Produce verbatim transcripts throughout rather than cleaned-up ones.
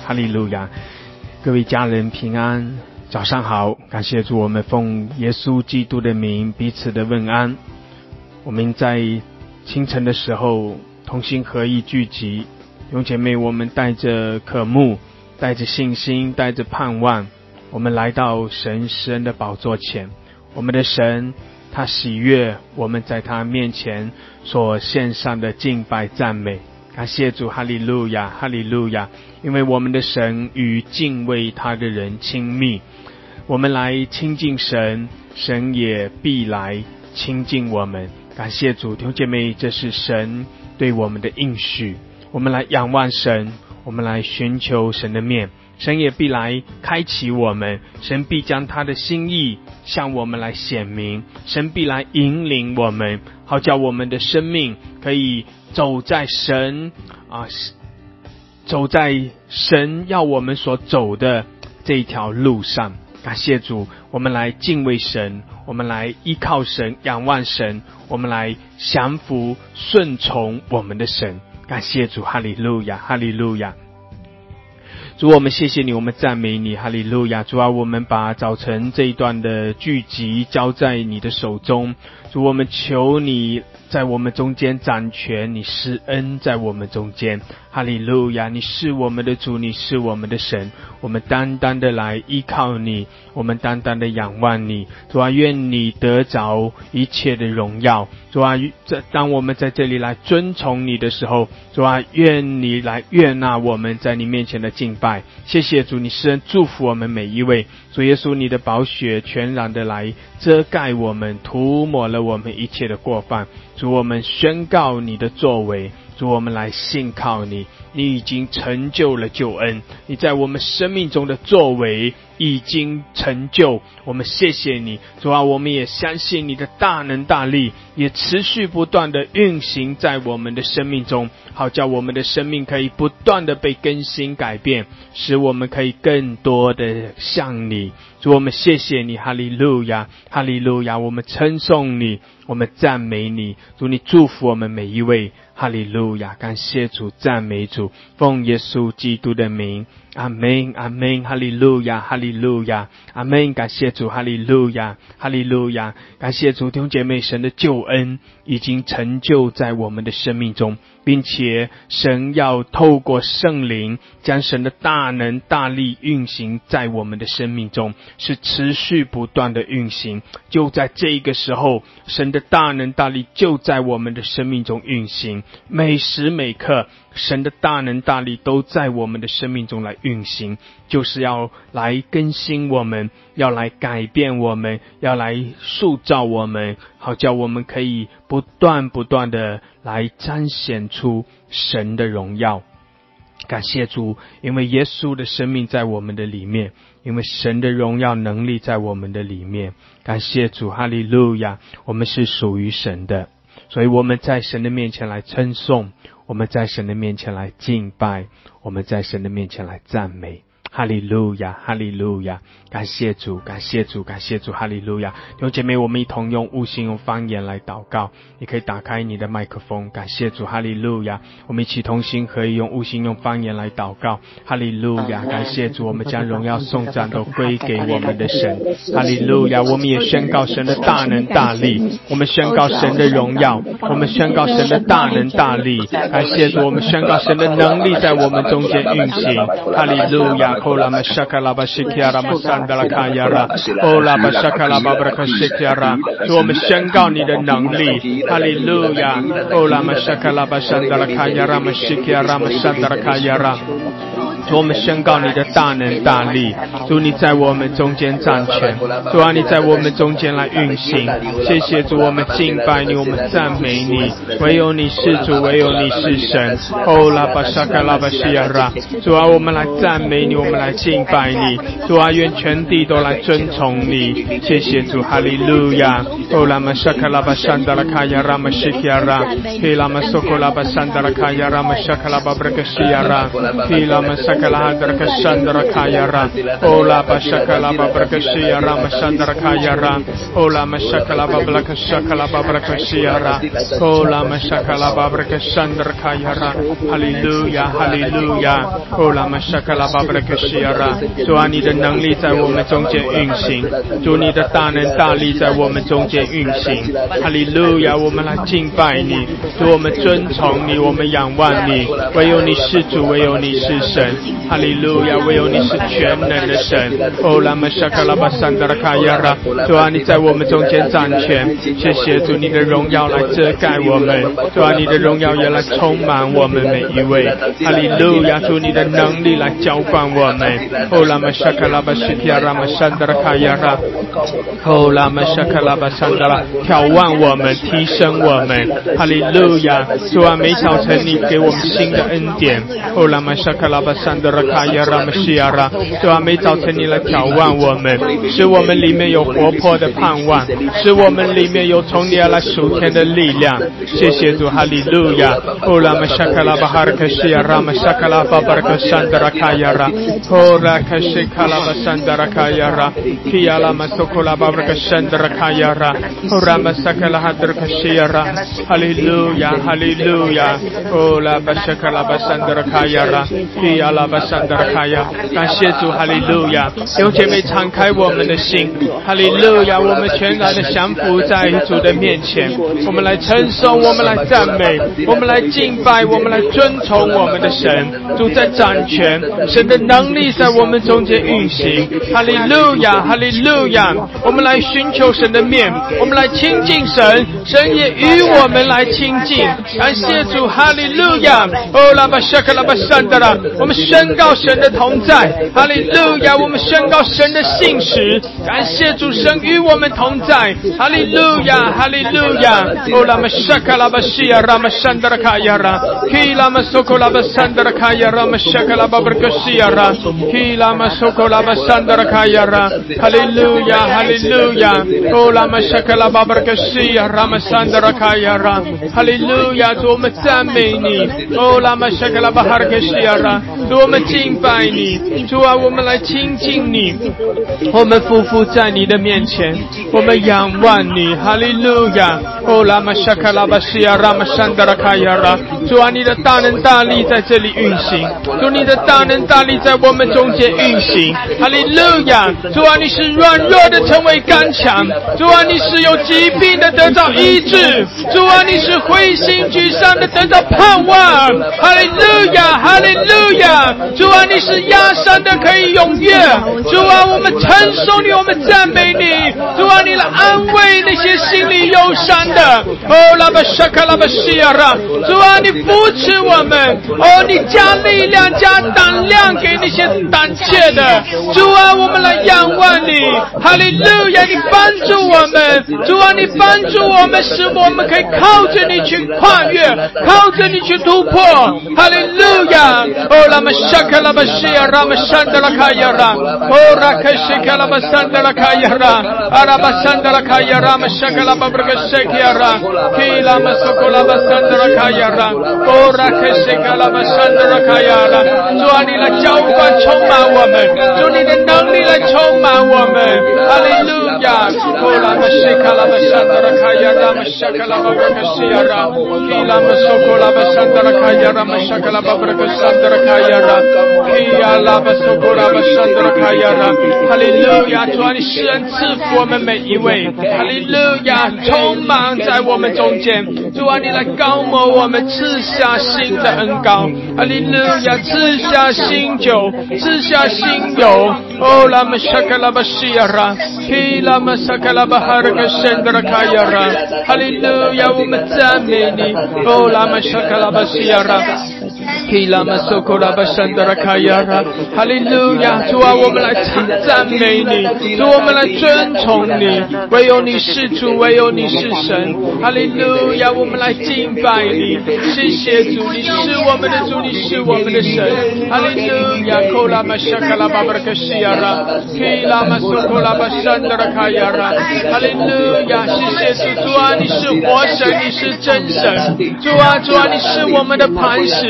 哈利路亚。各位家人平安，早上好，感谢主，我们奉耶稣基督的名彼此的问安。我们在清晨的时候同心合意聚集，弟兄姐妹，我们带着渴慕，带着信心，带着盼望，我们来到神施恩的宝座前。我们的神他喜悦我们在他面前所献上的敬拜赞美，感谢主，哈利路亚，哈利路亚。因为我们的神与敬畏他的人亲密，我们来亲近神，神也必来亲近我们。感谢主，弟兄姐妹，这是神对我们的应许。我们来仰望神，我们来寻求神的面，神也必来开启我们，神必将他的心意向我们来显明，神必来引领我们，好叫我们的生命可以走在神啊，走在神要我们所走的这一条路上。感谢主，我们来敬畏神，我们来依靠神，仰望神，我们来降服顺从我们的神。感谢主，哈利路亚，哈利路亚。主，我们谢谢你，我们赞美你，哈利路亚。主啊，我们把早晨这一段的聚集交在你的手中。主，我们求你在我们中间掌权，你施恩在我们中间，哈利路亚。你是我们的主，你是我们的神，我们单单的来依靠你，我们单单的仰望你。主啊，愿你得着一切的荣耀。主啊，当我们在这里来尊崇你的时候，主啊，愿你来悦纳我们在你面前的敬拜。谢谢主，你施恩祝福我们每一位。主耶稣，你的宝血全然的来遮盖我们，涂抹了我们一切的过犯。主，我们宣告你的作为，主，我们来信靠你，你已经成就了救恩，你在我们生命中的作为已经成就，我们谢谢你。主啊，我们也相信你的大能大力也持续不断的运行在我们的生命中，好叫我们的生命可以不断的被更新改变，使我们可以更多的像你。主，我们谢谢你，哈利路亚，哈利路亚。我们称颂你，我们赞美你。主，你祝福我们每一位，哈利路亚。感谢主，赞美主，奉耶稣基督的名，阿们，阿们，哈利路亚，哈利路亚，阿们。感谢主，哈利路亚，哈利路亚。感谢主，弟兄姐妹，神的救恩已经成就在我们的生命中，并且神要透过圣灵将神的大能大力运行在我们的生命中，是持续不断的运行。就在这个时候，神的大能大力就在我们的生命中运行，每时每刻神的大能大力都在我们的生命中来运行，就是要来更新我们，要来改变我们，要来塑造我们，好叫我们可以不断不断的来彰显出神的荣耀。感谢主，因为耶稣的生命在我们的里面，因为神的荣耀能力在我们的里面。感谢主，哈利路亚。我们是属于神的，所以我们在神的面前来称颂，我们在神的面前来敬拜，我们在神的面前来赞美。哈利路亚，哈利路亚。感谢主，感谢主，感谢主，哈利路亚。弟兄姐妹，我们一同用悟性用方言来祷告，你可以打开你的麦克风。感谢主，哈利路亚。我们一起同心合意用悟性用方言来祷告。哈利路亚，感谢主，我们将荣耀颂赞都归给我们的神。哈利路亚。我们也宣告神的大能大力，我们宣告神的荣耀，我们宣告神的大能大力。感谢主，我们宣告神的能力在我们中间运行。哈利路亚。Ola mashaka la bashikiara masanda la kayara Ola bashaka la babraka shikiara 主，我们宣告你的能力，哈利路亚。Ola mashaka la basanda la kayara mashikiara masanda la kayara 主，我们宣告你的大能大力。主，你在我们中间掌权，主啊，你在我们中间来运行。谢谢主，我们敬拜你，我们赞美你，唯有你是主，唯有你是神。哦，拉巴沙卡拉巴西亚拉，主啊，我们来赞美你，我们来敬拜你。主啊，愿全地都来尊崇你。谢谢主，哈利路亚。哦，拉玛沙卡拉巴山达拉卡亚拉玛西亚拉，希拉玛索科拉巴山达拉卡亚拉玛沙卡拉巴布克西亚拉，希拉玛沙 shakala hadra kasandra kayara ola bashakala babrakashia rama sandra kayara ola mashakala babrakashakala babrakashia ola mashakala babrakasandra kayara hallelujah hallelujah ola mashakala babrakashia 主啊，你的能力在我们中间运行，主你的大能大力在我们中间运行，哈利路亚！我们来敬拜你，主我们尊崇你，我们仰望你，唯有你是主，唯有你是神，哈利路亚！唯有你是全能的神。哦，拉玛沙卡拉巴桑德拉卡亚拉，主啊，你在我们中间掌权，谢谢主，你的荣耀来遮盖我们，主啊，你的荣耀也来充满我们每一位，哈利路亚！主你的能力来浇灌我们。哦，拉玛沙卡拉巴西提亚拉玛桑德拉卡亚拉，哦，拉玛沙卡拉巴桑德拉，眺望我们，提升我们，哈利路亚！主啊，每早晨你给我们新的恩典，哦，拉玛沙卡拉巴桑德拉卡亚拉玛西亚拉，主啊，每早晨你来眺望我们，使我们里面有活泼的盼望，使我们里面有从你而来属天的力量。谢谢主，哈利路亚！哦，拉玛沙卡拉巴哈尔克西亚拉玛沙卡拉巴巴克桑德拉卡亚拉，哦，拉克西卡拉巴桑德拉卡亚拉，基亚拉玛索库拉巴克桑德拉卡亚拉，哦，拉玛沙卡拉哈德克西亚拉，哈利路亚，哈利路亚！哦，拉巴沙卡拉巴桑德拉卡亚拉，基亚拉巴桑德拉卡亚，感谢主，哈利路亚！弟兄姐妹，敞开我们的心，哈利路亚！我们全然的降服在主的面前，我们来称颂，我们来赞美，我们来敬拜，我们来尊崇我们的神。主在掌权，神的能力在我们中间运行，哈利路亚，哈利路亚！我们来寻求神的面，我们来亲近神，神也与我们来亲近。感谢主，哈利路亚！哦，拉巴沙卡拉巴桑德拉，我们宣告神的同在，哈利路亚！我们宣告神的信实，感谢主，神与我们同在，哈利路亚，哈利路亚！哦，拉巴沙卡拉巴西亚拉玛桑德拉卡亚拉，基拉玛索库拉巴桑德拉卡亚拉玛沙卡拉巴布克西亚拉，基拉玛索库拉巴桑德拉卡亚拉，哈利路亚，哈利路亚！哦，拉玛沙卡拉巴布克西亚拉玛桑德拉卡亚拉，哈利路亚！主我们赞美你，哦，拉玛沙卡拉巴哈克西亚拉，主我们敬拜你，主啊，我们来亲近你，我们匍匐在你的面前，我们仰望你，哈利路亚！哦，拉玛沙卡拉巴西亚拉玛桑德拉卡亚拉，主啊，你的大能大力在这里运行，主你的大能大力在我们中间运行，哈利路亚！主啊，你是软弱的成为刚强，主啊，你是有疾病的得到医治，主啊，你是灰心沮丧的得到盼望，哈利路亚，哈利路亚！主啊，你是压伤的可以踊跃，主啊，我们称颂你，我们赞美你，主啊，你来安慰那些心里忧伤的，哦，拉巴沙卡拉巴西亚拉，主啊，你扶持我们，哦，你加力量加胆量给那些胆怯的，主啊，我们来仰望你，哈利路亚！你帮助我们，主啊，你帮助我们，使我们可以靠着你去跨越，靠着你去突破，哈利路亚！哦，拉玛沙卡拉巴西亚拉玛桑德拉卡亚拉，哦，拉克西卡拉巴桑德拉卡亚拉，阿拉巴桑德拉卡亚拉玛沙卡拉巴布克西亚拉，基拉玛索库拉巴桑德拉卡亚拉，哦，拉克西卡拉巴桑德拉卡亚拉，主啊，你来浇灌充满我们，主你的能力来充满我们，哈利路亚！哦，拉玛西卡拉巴桑德拉卡亚拉玛沙卡拉巴布克西亚拉，基拉玛索库拉巴桑德拉卡亚拉玛沙卡拉巴布克桑德拉卡亚拉，基亚拉巴索库拉巴桑德拉卡亚拉，哈利路亚！主啊，你施恩赐福我们每一位，哈利路亚！充满在我们中间，主啊，你来高摩我们，赐下新的恩膏，哈利路亚！赐下新酒，赐下新油，哦，拉玛沙卡拉巴西亚拉，基拉玛沙卡拉巴哈尔克圣德拉卡亚拉，哈利路亚！我们赞美你，哦，拉玛沙卡拉巴西亚拉。基拉玛索库拉巴山德拉卡亚拉，哈利路亚！主啊，我们来赞美你，主，我们来尊崇你，唯有你是主，唯有你是神，哈利路亚！我们来敬拜你，谢谢主，你是我们的主，你是我们的神，哈利路亚！库拉玛沙卡拉巴布克西亚拉，基拉玛索库拉巴山德拉卡亚拉，哈利路亚！谢谢主，主啊，你是活神，你是真神，主啊，主啊，你是我们的磐石。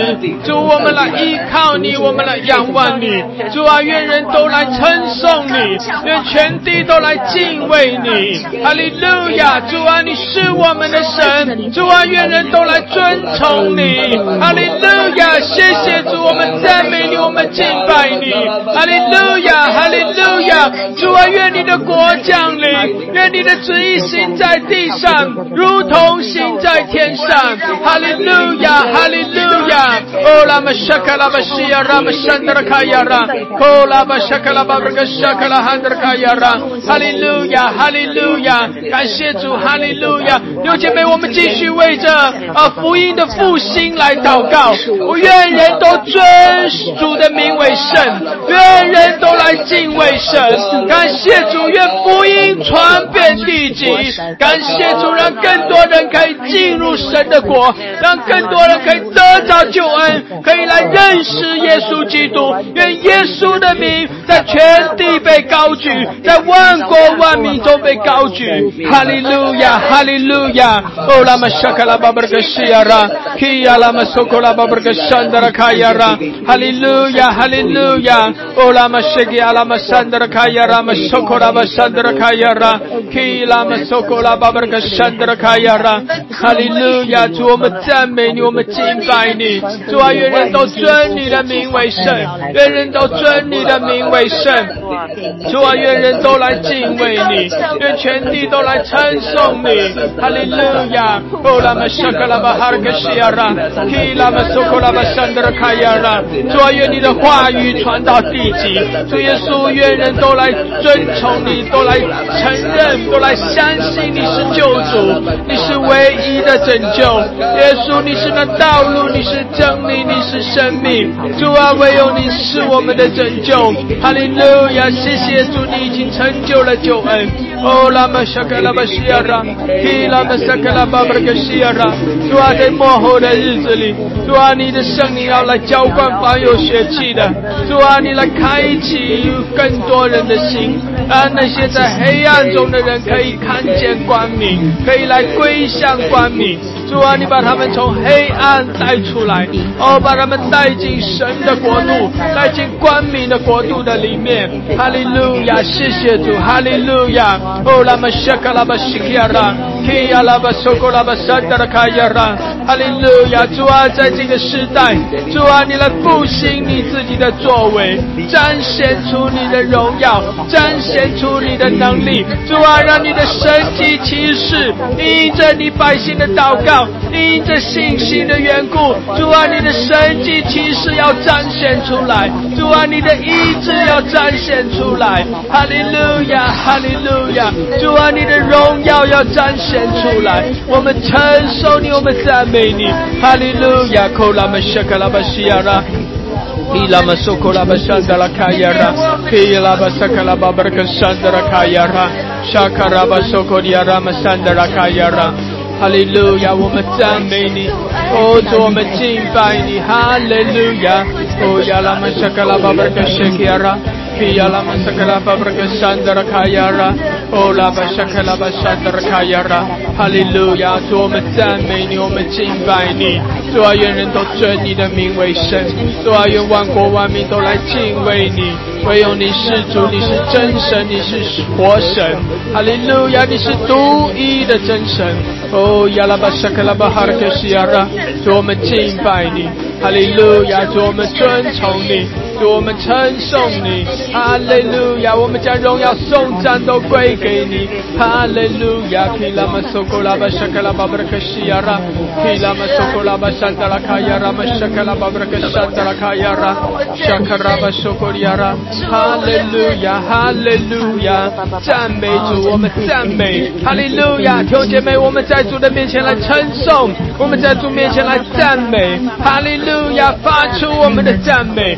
主，我们来依靠你，我们来仰望你。主啊，愿人都来称颂你，愿全地都来敬畏你。哈利路亚！主啊，你是我们的神。主啊，愿人都来尊崇你。哈利路亚！谢谢主，我们赞美你，我们敬拜你。哈利路亚！哈利路亚！主啊，愿你的国降临，愿你的旨意行在地上，如同行在天上。哈利路亚！哈利路亚！哦，拉玛沙卡拉巴西亚拉玛山德拉卡亚拉，哦，拉巴沙卡拉巴布格沙卡拉汉德卡亚拉。哈利路亚！哈利路亚！感谢主！哈利路亚！弟兄姐妹，我们继续为着啊福音的复兴来祷告。我愿人都尊主的名为圣，愿人都来敬畏神。感谢主，愿福音传遍地极。感谢主，让更多人可以进入神的国，让更多人可以得着救恩，可以来认识耶稣基督。愿耶稣的名在全地被高举，在万国万民中被高举。哈利路亚，哈利路亚！哦，拉玛沙卡拉巴布格西亚拉，基亚拉玛索科拉巴布格山德拉卡亚拉，哈利路亚，哈利路亚！哦，拉玛谢基阿拉玛山德拉卡亚拉玛索科拉巴山德拉卡亚拉，基拉玛索科拉巴布格山德拉卡亚拉，哈利路亚！主，我们赞美你，我们敬拜你。主啊，愿人都尊你的名为圣，愿人都尊你的名为圣。主啊，愿人都来敬畏你，愿全地都来称颂你。哈利路亚！哦，拉玛沙卡拉巴哈尔格西亚拉，基拉玛索科拉巴山德拉卡亚拉。主啊，愿你的话语传到地极。主耶稣，愿人都来尊崇你，都来承认，都来相信你是救主，你是唯一的拯救。耶稣，你是那道路，你是真理，你是生命。主啊，唯有你是我们的拯救。哈利路亚！谢谢主，你已经成就了救恩。哦，拉玛沙卡拉巴西亚拉，基拉玛沙卡拉巴布格西亚拉。主啊，在末后的日子里，主啊，你的圣灵要来浇灌凡有血气的。主啊，你来开启更多人的心，让那些在黑暗中的人可以看见光明，可以来归向光明。主啊，你把他们从黑暗带出来，哦，把他们带进神的国度，带进光明的国度的里面。哈利路亚！谢谢主！哈利路亚！哦，拉玛沙卡拉巴西亚拉，基亚拉巴索科拉巴山德拉卡亚拉。哈利路亚！主啊，在这个时代，主啊，你来复兴你自己的作为，彰显出你的荣耀，彰显出你的能力。主啊，让你的神迹奇事因着你百姓的祷告，因着信心的缘故，主啊，你的神迹奇事要彰显出来。主啊，你的医治要彰显出来。哈利路亚，哈利路亚！主啊，你的荣耀要彰显出来。我们承受你，我们赞美你。哈利路亚！口拉玛沙卡拉巴西亚拉。Ilama sokolaba shandala kayara, Ilaba sakalaba barka shandara kayara, Shakaraba sokodiara masandara kayara. 哈利路亚，我们赞美你，哦，主，我们敬拜你，哈利路亚，哦，亚拉玛沙卡拉巴布格谢基亚拉，亚拉玛沙卡拉巴布格山德拉卡亚拉，哦，拉巴沙卡拉巴山德拉卡亚拉，哈利路亚，主，我们赞美你，我们敬拜你，主啊，愿人都尊你的名为圣，主啊，愿万国万民都来敬畏你，唯有你是主，你是真神，你是活神，哈利路亚，你是独一的真神。哦，亚拉巴沙克拉巴哈尔克西亚拉，主，我们敬拜你，哈利路亚，主，我们尊崇你，主，我们称颂你，哈利路亚，我们将荣耀颂赞都归给你，哈利路亚。基拉玛索科拉巴沙克拉巴布克西亚拉，基拉玛索科拉巴山达拉卡亚拉，玛沙克拉巴布克山达拉卡亚拉，沙克拉巴索科亚拉，哈利路亚，哈利路亚，赞美主，我们赞美，哈利路亚，弟兄姐妹，我们在主的面前来称颂，我们在主面前来赞美，哈利路亚，发出我们的赞美，我们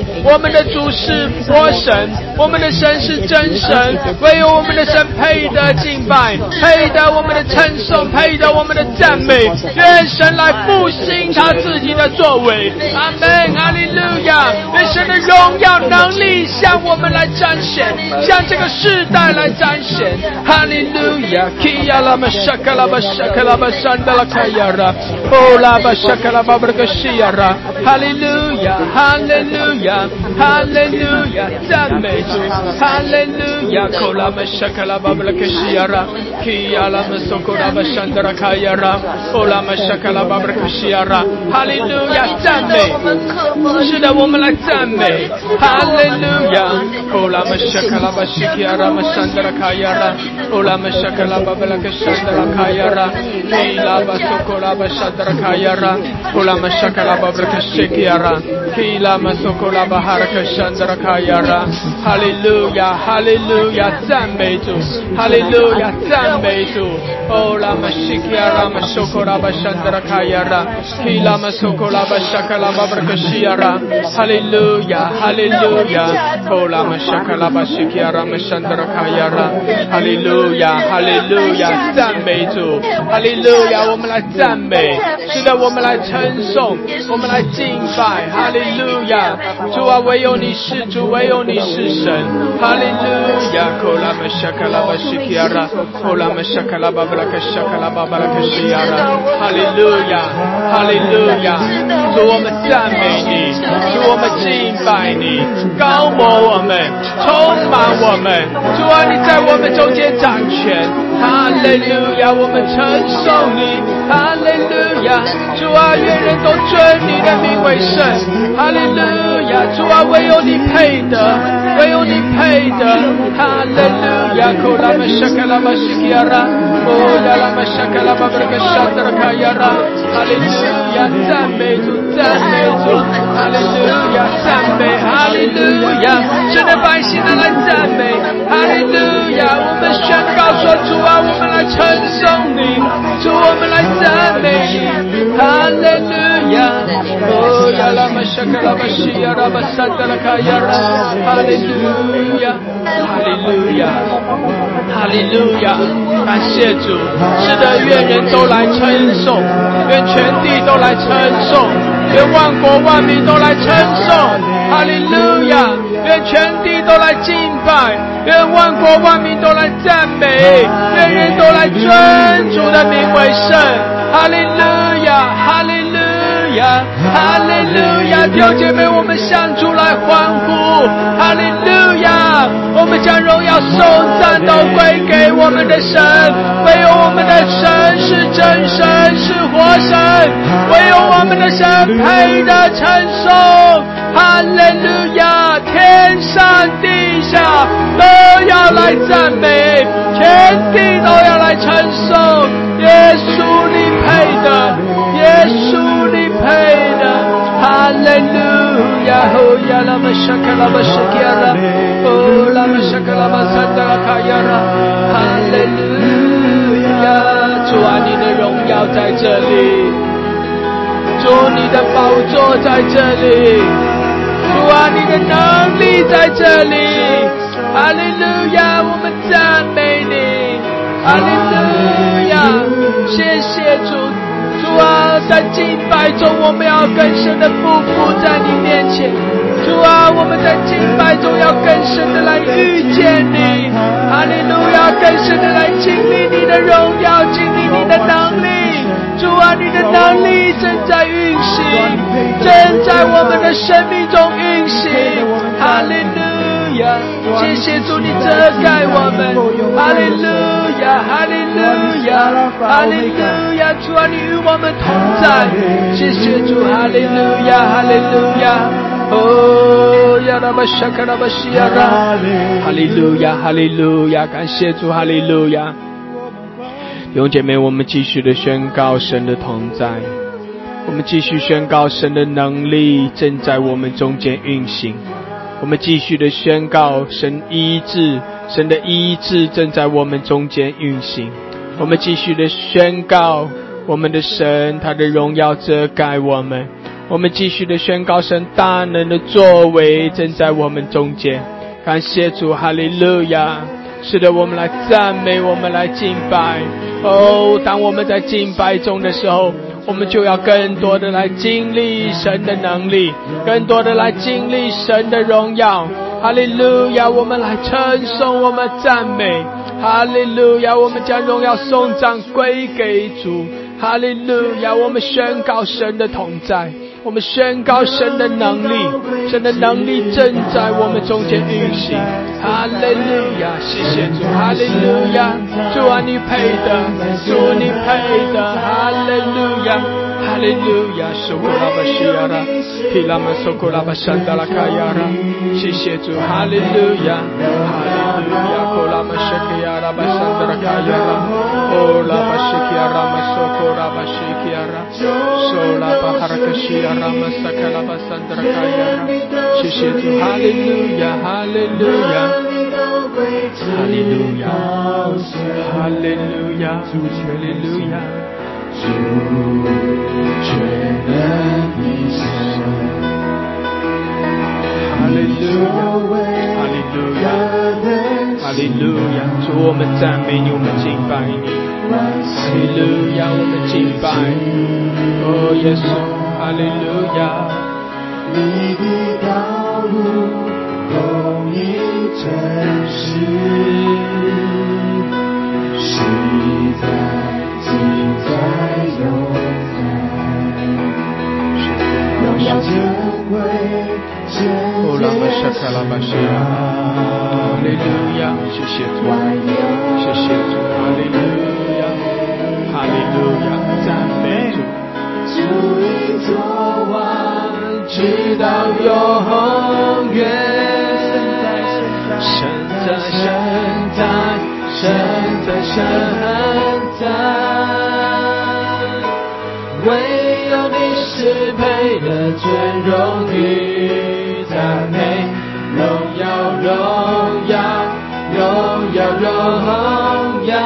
们的主是活神，我们的神是真神，唯有我们的神配得敬拜，配得我们的称颂，配得我们的赞美。愿神来复兴他自己的作为。阿们，哈利路亚！愿神的荣耀能力向我们来彰显，向这个世代来彰显。哈利路亚！基亚拉玛沙卡拉巴沙卡拉巴山德拉卡亚拉，哦拉巴沙卡拉巴布格西亚拉。哈利路亚！哈利路亚！哈利路亚！赞美主！哈利路亚！哦拉玛沙卡拉巴布格西亚拉，基亚拉玛索库拉巴山德拉卡亚拉，哦拉玛沙卡拉巴布格西亚拉。哈利路亚！赞美！是的，我们来赞美。哈利路亚！哦拉玛沙卡拉巴西基亚拉玛山德拉卡亚拉，哦拉玛沙卡拉巴布格山德拉卡亚拉，基拉巴索库拉巴山德拉卡亚拉，哦拉玛沙卡拉巴布格西基亚拉，基拉玛索库拉巴哈拉克山德拉卡亚拉。哈利路亚！哈利路亚！赞美主！哈利路亚！赞美主！哦拉玛西基亚拉玛索库拉巴山德拉卡亚拉，基拉玛索库拉巴沙卡拉巴布格西亚拉。哈利路亚！哈利路亚！哦拉玛沙卡拉巴西基亚拉玛山德拉卡亚拉。哈利路亚！哈利路亚！赞美主！哈利路亚！我们来赞美，是的，我们来称颂，我们来敬拜。哈利路亚！主啊，唯有你是主，唯有你是神。哈利路亚！哦拉玛沙卡拉巴西基亚拉，哦拉玛沙卡拉巴布拉克沙卡拉巴布拉克西亚拉。哈利路亚！哈利路亚！主，我们赞美你，主，我们敬拜你，高摩我们，充满我们。主啊，你在我们中间掌权。哈利路亚！我们称颂你。哈利路亚！主啊，愿人都尊你的名为圣。哈利路亚！主啊，唯有你配得，唯有你配得。哈利路亚！库拉玛沙卡拉巴西基亚拉，哦亚拉玛沙卡拉巴布格沙德拉卡亚拉。哈利路亚！赞美主，赞美主！哈利路亚！赞美，哈利路亚！神的百姓来赞美，哈利路亚！我们宣告说，主啊，我们来称颂你，主，我们来赞美你，哈利路亚！哦亚拉玛沙卡拉巴西亚拉巴萨德拉卡亚拉，哈利路亚！哈利路亚！哈利路亚！感谢主，是的，愿人都来称颂，愿全地都来称颂，愿万国万民都来称颂，哈利路亚！愿全地都来敬拜，愿万国万民都来赞美，愿人都来尊主的名为圣，哈利路亚！哈利路亚！哈利路亚！弟兄姐妹，我们向主来欢呼，哈利路亚！我们将荣耀颂赞都归给我们的神，唯有我们的神是真神，是活神，唯有我们的神配得称颂，哈利路亚！天上地下都要来赞美，全地都要来称颂，耶稣你配的，耶稣你配的，哈利路亚！哦呀拉玛沙卡拉巴西基亚拉，哦拉玛沙卡拉巴萨德拉卡亚拉，哈利路亚！主啊，你的荣耀在这里，主你的宝座在这里，主啊，你的能力在这里，哈利路亚！我们赞美你，哈利路亚！谢谢主。主啊，在敬拜中我们要更深的匍匐在你面前，主啊，我们在敬拜中要更深的来遇见你，哈利路亚！更深的来经历你的荣耀，经历你的能力，主啊，你的能力正在运行，正在我们的生命中运行，哈利路亚！谢谢主，你遮盖我们，哈利路亚，哈利路亚，哈利路亚！主啊，你与我们同在，谢谢主，哈利路亚，哈利路亚！哦呀拉巴沙卡拉巴西亚拉，哈利路亚，哈利路亚！感谢主，哈利路亚！弟兄姐妹，我们继续的宣告神的同在，我们继续宣告神的能力正在我们中间运行，我们继续的宣告神医治，神的医治正在我们中间运行，我们继续的宣告我们的神他的荣耀遮盖我们， 我们继续的宣告神大能的作为正在我们中间。感谢主，哈利路亚！是的，我们来赞美，我们来敬拜。哦，当我们在敬拜中的时候，我们就要更多的来经历神的能力，更多的来经历神的荣耀。哈利路亚！我们来称颂，我们赞美。哈利路亚！我们将荣耀颂赞归给主。哈利路亚！我们宣告神的同在，我们宣告神的能力，神的能力正在我们中间运行。哈利路亚！谢谢主，哈利路亚！主啊，你配的，主你配的，哈利路亚！哈利路亚！苏库拉巴西亚拉，皮拉玛苏库拉巴山达拉卡亚拉，谢谢主，哈利路亚！哈利路亚！库拉玛什基亚拉巴山达拉卡亚拉，哦拉巴什基亚拉玛苏库拉巴什基亚拉，苏拉巴哈拉克西亚拉玛萨卡拉巴山达拉卡亚拉，谢谢主，哈利路亚！哈利路亚！哈利路亚！哈利路亚！主哈利路亚！主全能的神，哈利路亚，哈利路亚，哈利路亚！主，我们赞美你，我们敬拜你，哈利路亚！我们敬拜，哦，耶稣，哈利路亚！你的道路公义真实，实在。荣耀珍贵，哦，拉巴沙卡拉巴西亚，哈利路亚！谢谢主，谢谢主，哈利路亚，哈利路亚！赞美主，主已作完，直到永远。神在，神在，神在，神在。唯有你是配的尊荣与赞美，荣耀荣耀荣耀荣耀，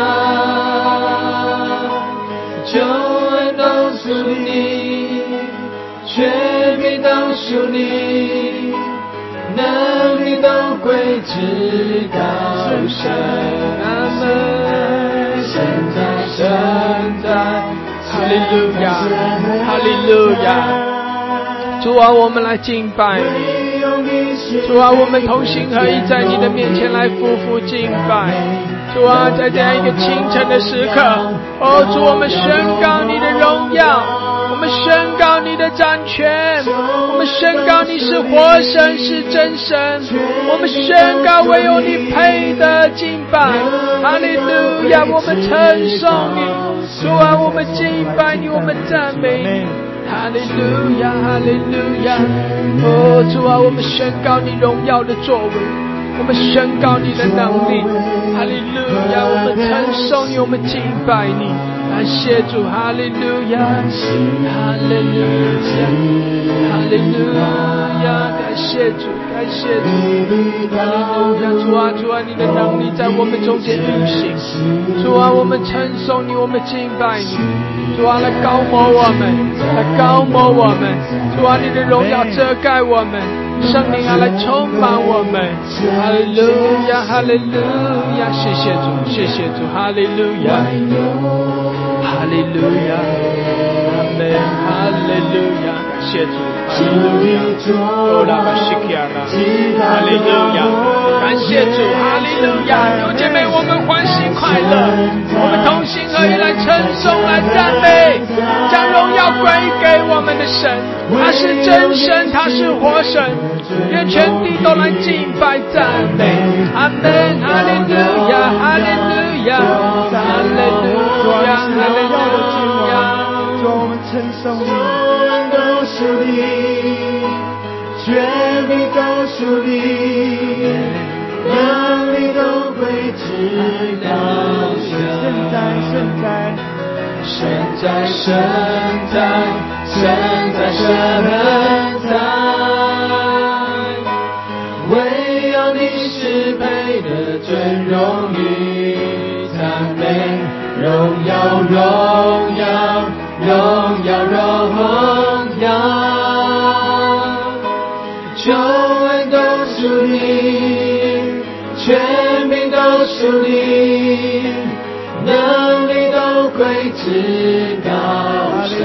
救恩都属你，权柄都属你，能力都归至高神。阿们。神在，神在。哈利路亚，哈利路亚！主啊，我们来敬拜你。主啊，我们同心合一在你的面前来匍匐敬拜。主啊，在这样一个清晨的时刻，哦，主，我们宣告你的荣耀，我们宣告你的掌权，我们宣告你是活神，是真神，我们宣告唯有你配的敬拜。哈利路亚！我们称颂你。主啊，我们敬拜你，我们赞美你，哈利路亚，哈利路亚！哦，主啊，我们宣告你荣耀的作为，我们宣告你的能力，哈利路亚！我们称颂你，我们敬拜你，感谢主，哈利路亚，哈利路亚，哈利路亚！感谢主，感谢主，哈利路亚！主啊，主啊，你的能力在我们中间运行。主啊，我们称颂你，我们敬拜你。主啊，来高摩我们，来高摩我们。主啊，你的荣耀遮盖我们，圣灵啊，来充满我们。哈利路亚，哈利路亚！谢谢主，谢谢主，哈利路亚，哈利路亚，阿门，哈利路亚！感谢主，哈利路亚，哦，拉巴西基亚拉，哈利路亚！感谢主，哈利路亚！弟兄姐妹，我们欢喜快乐，我们同心合一来称颂，来赞美，将荣耀归给我们的神。他是真神，他是活神，愿全地都来敬拜赞美。阿门，哈利路亚，哈利路亚，哈利路亚，哈利路亚！主，我们称颂你，都属你，权柄都属你，能力都归至高神。圣在，圣在，神在，神在，神在，神在，唯有你是配的尊荣与赞美，荣耀，荣耀，荣耀，荣耀。 属你，能力都归至高神。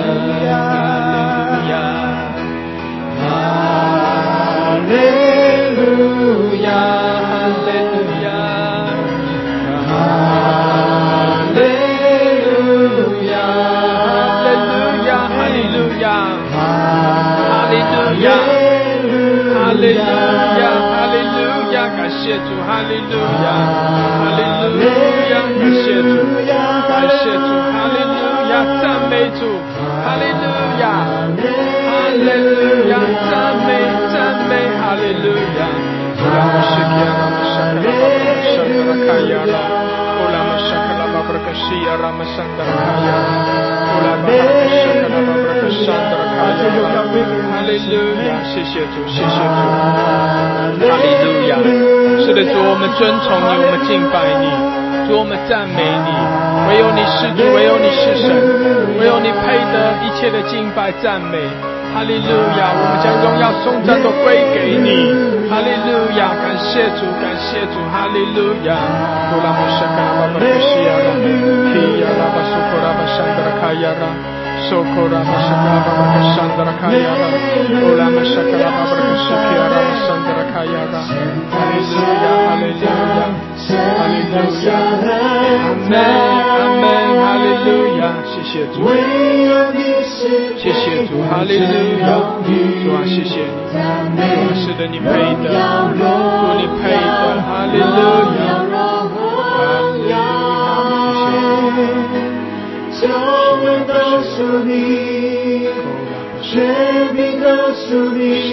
哈利路亚，哈利路亚，哈利路亚，哈利路亚，哈利路亚，哈利路亚，哈利路亚，哈利路亚，感谢主，哈利路亚，哈利路亚，感谢主，感谢主，哈利路亚，赞美主，哈利路亚，哈利路亚，赞美赞美，哈利路亚。拉玛西基拉玛沙克拉巴布沙德拉卡亚拉，乌拉玛沙克拉巴布卡西亚拉玛沙德拉卡亚拉，乌拉玛沙克拉巴布卡沙德拉卡亚拉，哈利路亚，谢谢主，谢谢主，哈利路亚。是的，主，我们尊崇你，我们敬拜你，主，我们赞美你，唯有你是主，唯有你是神，唯有你配得一切的敬拜赞美。哈利路亚，我们将荣耀颂赞都归给你。哈利路亚，感谢主，感谢主，哈利路亚。乌拉玛沙卡拉巴布卡西亚拉，提亚拉巴苏库拉巴山德拉卡亚拉，苏库拉巴沙卡拉巴布卡山德拉卡亚拉，乌拉玛沙卡拉巴布卡西基亚拉巴山德拉卡亚拉。哈利路亚，哈利路亚，哈利路亚，阿门，阿门，哈利路亚，谢谢主，谢谢主，哈利路亚，主啊，谢谢你，主啊，是的，你配的，主你配的，哈利路亚，哈利路亚，谢谢主，救恩都属你，权柄都属你，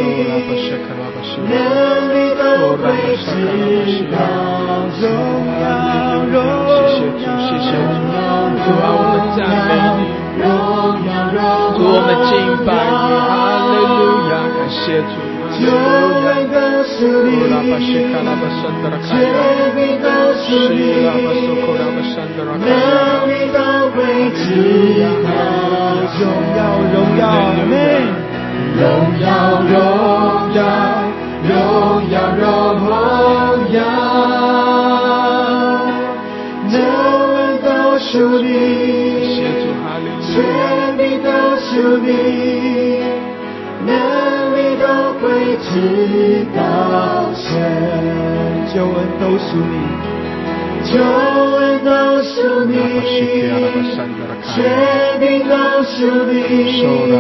能力都归至高，荣耀荣耀，谢谢主，谢谢主，主啊，我们赞美你。主，我们敬拜你，哈利路亚，感谢主，哈利路亚。乌拉巴西卡拉巴山德拉卡亚，西拉巴苏库拉巴山德拉卡亚，哈利路亚，荣耀荣耀，阿门。荣耀荣耀，荣耀荣耀，能都属你。谢主，哈利路亚。权柄都属你，能力都归至高神，救恩都属你，救恩都属你，权柄都属你，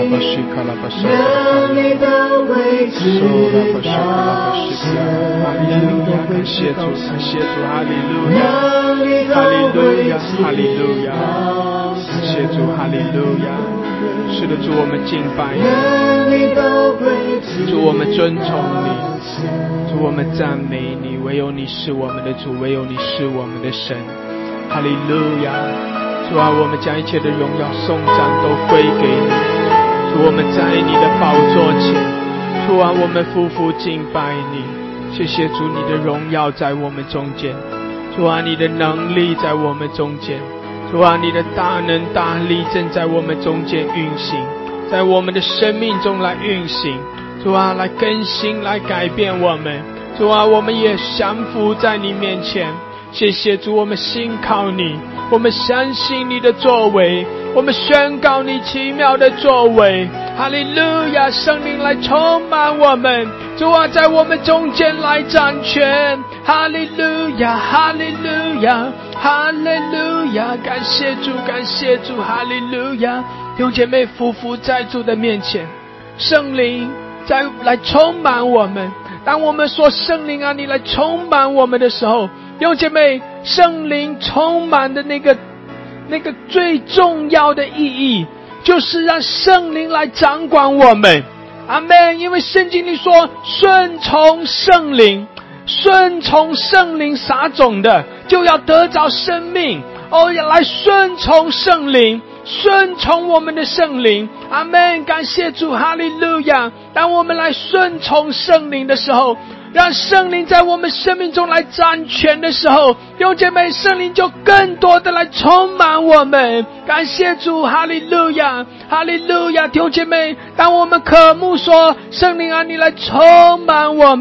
能力都归至高神，哈利路亚，感谢主，感谢主，哈利路亚，哈利路亚，哈利路亚。感谢主，哈利路亚！是的，主，我们敬拜你，主，我们尊崇你，主，我们赞美你，唯有你是我们的主，唯有你是我们的神，哈利路亚！主啊，我们将一切的荣耀颂赞都归给你，主，我们在你的宝座前，主啊，我们夫妇敬拜你，谢谢主，你的荣耀在我们中间，主啊，你的能力在我们中间。主啊，你的大能大力正在我们中间运行，在我们的生命中来运行，主啊，来更新，来改变我们，主啊，我们也降服在你面前，谢谢主，我们信靠你，我们相信你的作为，我们宣告你奇妙的作为，哈利路亚，圣灵来充满我们，主啊，在我们中间来掌权，哈利路亚，哈利路亚，哈利路亚，感谢主，感谢主，哈利路亚。弟兄姐妹，匍匐在主的面前，圣灵在来充满我们。当我们说圣灵啊，你来充满我们的时候，弟兄姐妹，圣灵充满的那个那个最重要的意义，就是让圣灵来掌管我们。阿们。因为圣经里说，顺从圣灵，顺从圣灵撒种的，就要得着生命。哦，要来顺从圣灵，顺从我们的圣灵。阿们，感谢主，哈利路亚。当我们来顺从圣灵的时候，让圣灵在我们生命中来掌权的时候，弟兄姐妹，圣灵就更多的来充满我们。感谢主，哈利路亚，哈利路亚。弟兄姐妹，当我们渴慕说，圣灵啊，你来充满我们，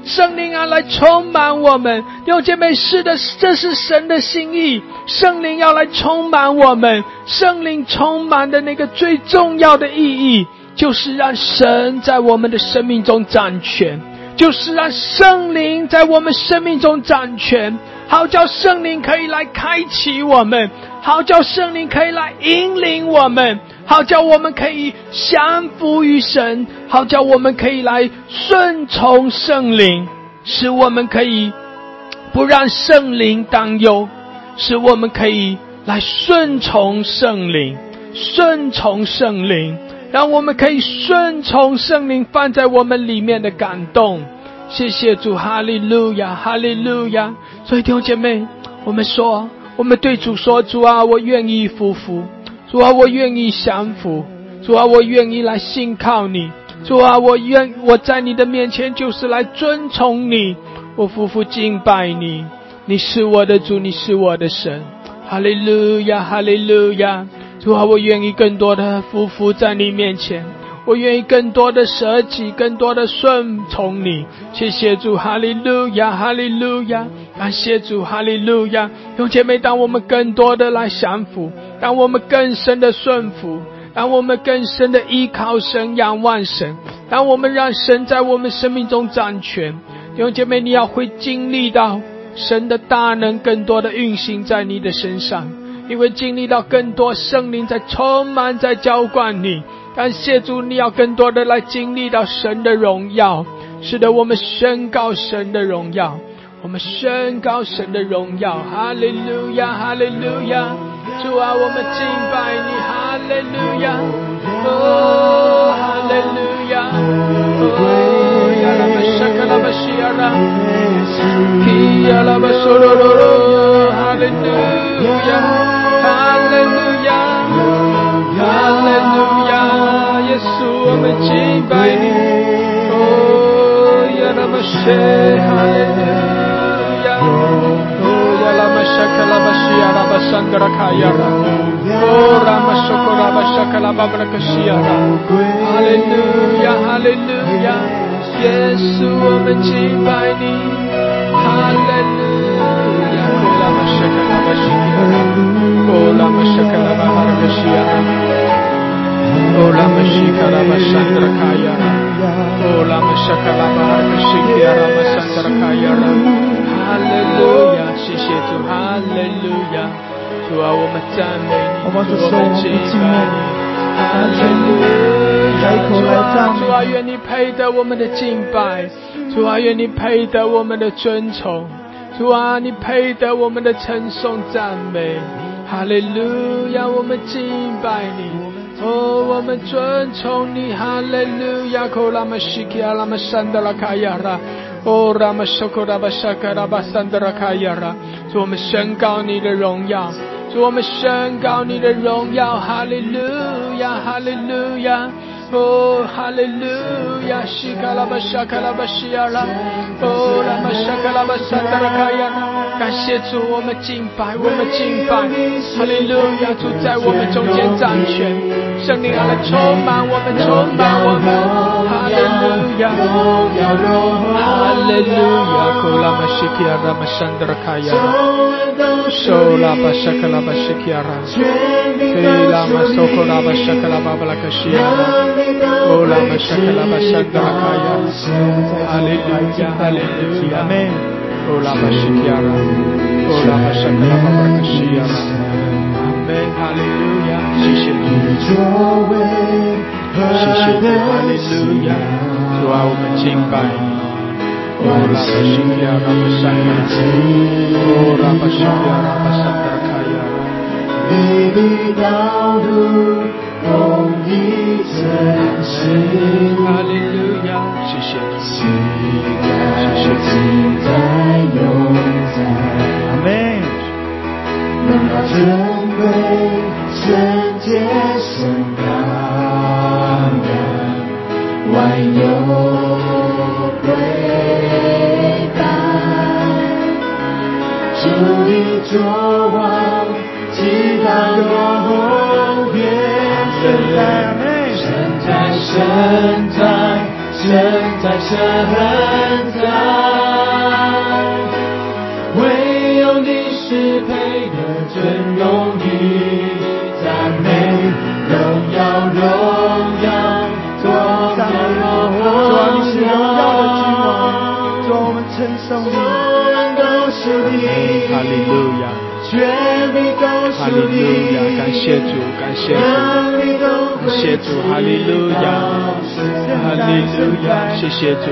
圣灵啊来充满我们。弟兄姐妹，是的，这是神的心意，圣灵要来充满我们。圣灵充满的那个最重要的意义，就是让神在我们的生命中掌权，就是让圣灵在我们生命中掌权，好叫圣灵可以来开启我们，好叫圣灵可以来引领我们，好叫我们可以降服于神，好叫我们可以来顺从圣灵，使我们可以不让圣灵担忧，使我们可以来顺从圣灵，顺从圣灵，让我们可以顺从圣灵放在我们里面的感动。谢谢主，哈利路亚，哈利路亚。所以弟兄姐妹，我们说，我们对主说，主啊，我愿意服服，主啊，我愿意降服，主啊，我愿意来信靠你，主啊，我愿我在你的面前就是来遵从你，我夫妇敬拜你，你是我的主，你是我的神。哈利路亚，哈利路亚。主啊，我愿意更多的夫妇在你面前，我愿意更多的舍己，更多的顺从你。谢谢主，哈利路亚，哈利路亚。感谢主，哈利路亚。弟兄姐妹，当我们更多的来降服，当我们更深的顺服，当我们更深的依靠神，仰望神，当我们让神在我们生命中掌权，弟兄姐妹，你要会经历到神的大能更多的运行在你的身上，你会经历到更多圣灵在充满，在浇灌你。感谢主，你要更多的来经历到神的荣耀。是的，我们宣告神的荣耀，我们宣告神的荣耀。哈利路亚，哈利路亚。主啊，我们敬拜你，哈利路亚，哦，哈利路亚，哦，呀拉巴沙卡拉巴西亚拉，皮呀拉巴索罗罗罗，哈利路亚，哈利路亚，哈利路亚，耶稣，我们敬拜你，哦，呀拉巴谢，哈利路亚。Shakala Bashia Rabasandra Kayara. Oh Rama Shokora Bashakala Babra Kashiara. Hallelujah, hallelujah. Yesu Omachibani. Hallelujah. Kola Mashakala Bashiara. Kola Mashakala Babra Kashiara. Kola Mashikala Basandra Kayara. Kola Mashakala Babra Kashiara Basandra Kayara. Hallelujah. 谢谢主，哈利路亚！主啊，我们赞美你，我们敬拜你，哈利路亚！主啊，愿你配得我们的敬拜，主啊，愿你配得我们的尊崇，主啊，你配得我们的称颂赞美，哈利路亚！我们敬拜你，哦，我们尊崇你，哈利路亚！库拉玛西基阿拉玛山德拉卡亚拉。哦，拉玛修克拉巴沙克拉巴桑德拉卡亚拉，主我们宣告你的荣耀，主我们宣告你的荣耀，哈利路亚，哈利路亚，哦，哈利路亚，西卡拉巴沙克拉巴西亚拉，哦，拉玛沙克拉巴桑德拉卡亚拉，感谢主，我们敬拜，我们敬拜，哈利路亚，主在我们中间掌权，圣灵啊来充满我们，充满我们，哈利路亚。Hallelujah, kola mashikiara mashandra kaya, sola bashakala bashikiara, kila masokora bashakala babalakashiara, kola mashakala bashandra kaya. Hallelujah, hallelujah, amen. Kola bashikiara, kola bashakala babalakashiara, amen. Hallelujah, 谢谢主，谢谢主，哈利路亚，主啊，我们敬拜你。Oh Rabashia Rabashaya Oh Rabashia Rabashaya Kaya Baby Daudu Om Yitzhak Hallelujah 谢谢你谢谢你Amen 荣耀尊贵圣洁圣羔羊万有主你作王，直到永远。神在，神在，神在，神在，神在。 哈利路亚，感谢主，感谢主，感谢主，哈利路亚，哈利路亚，谢谢主，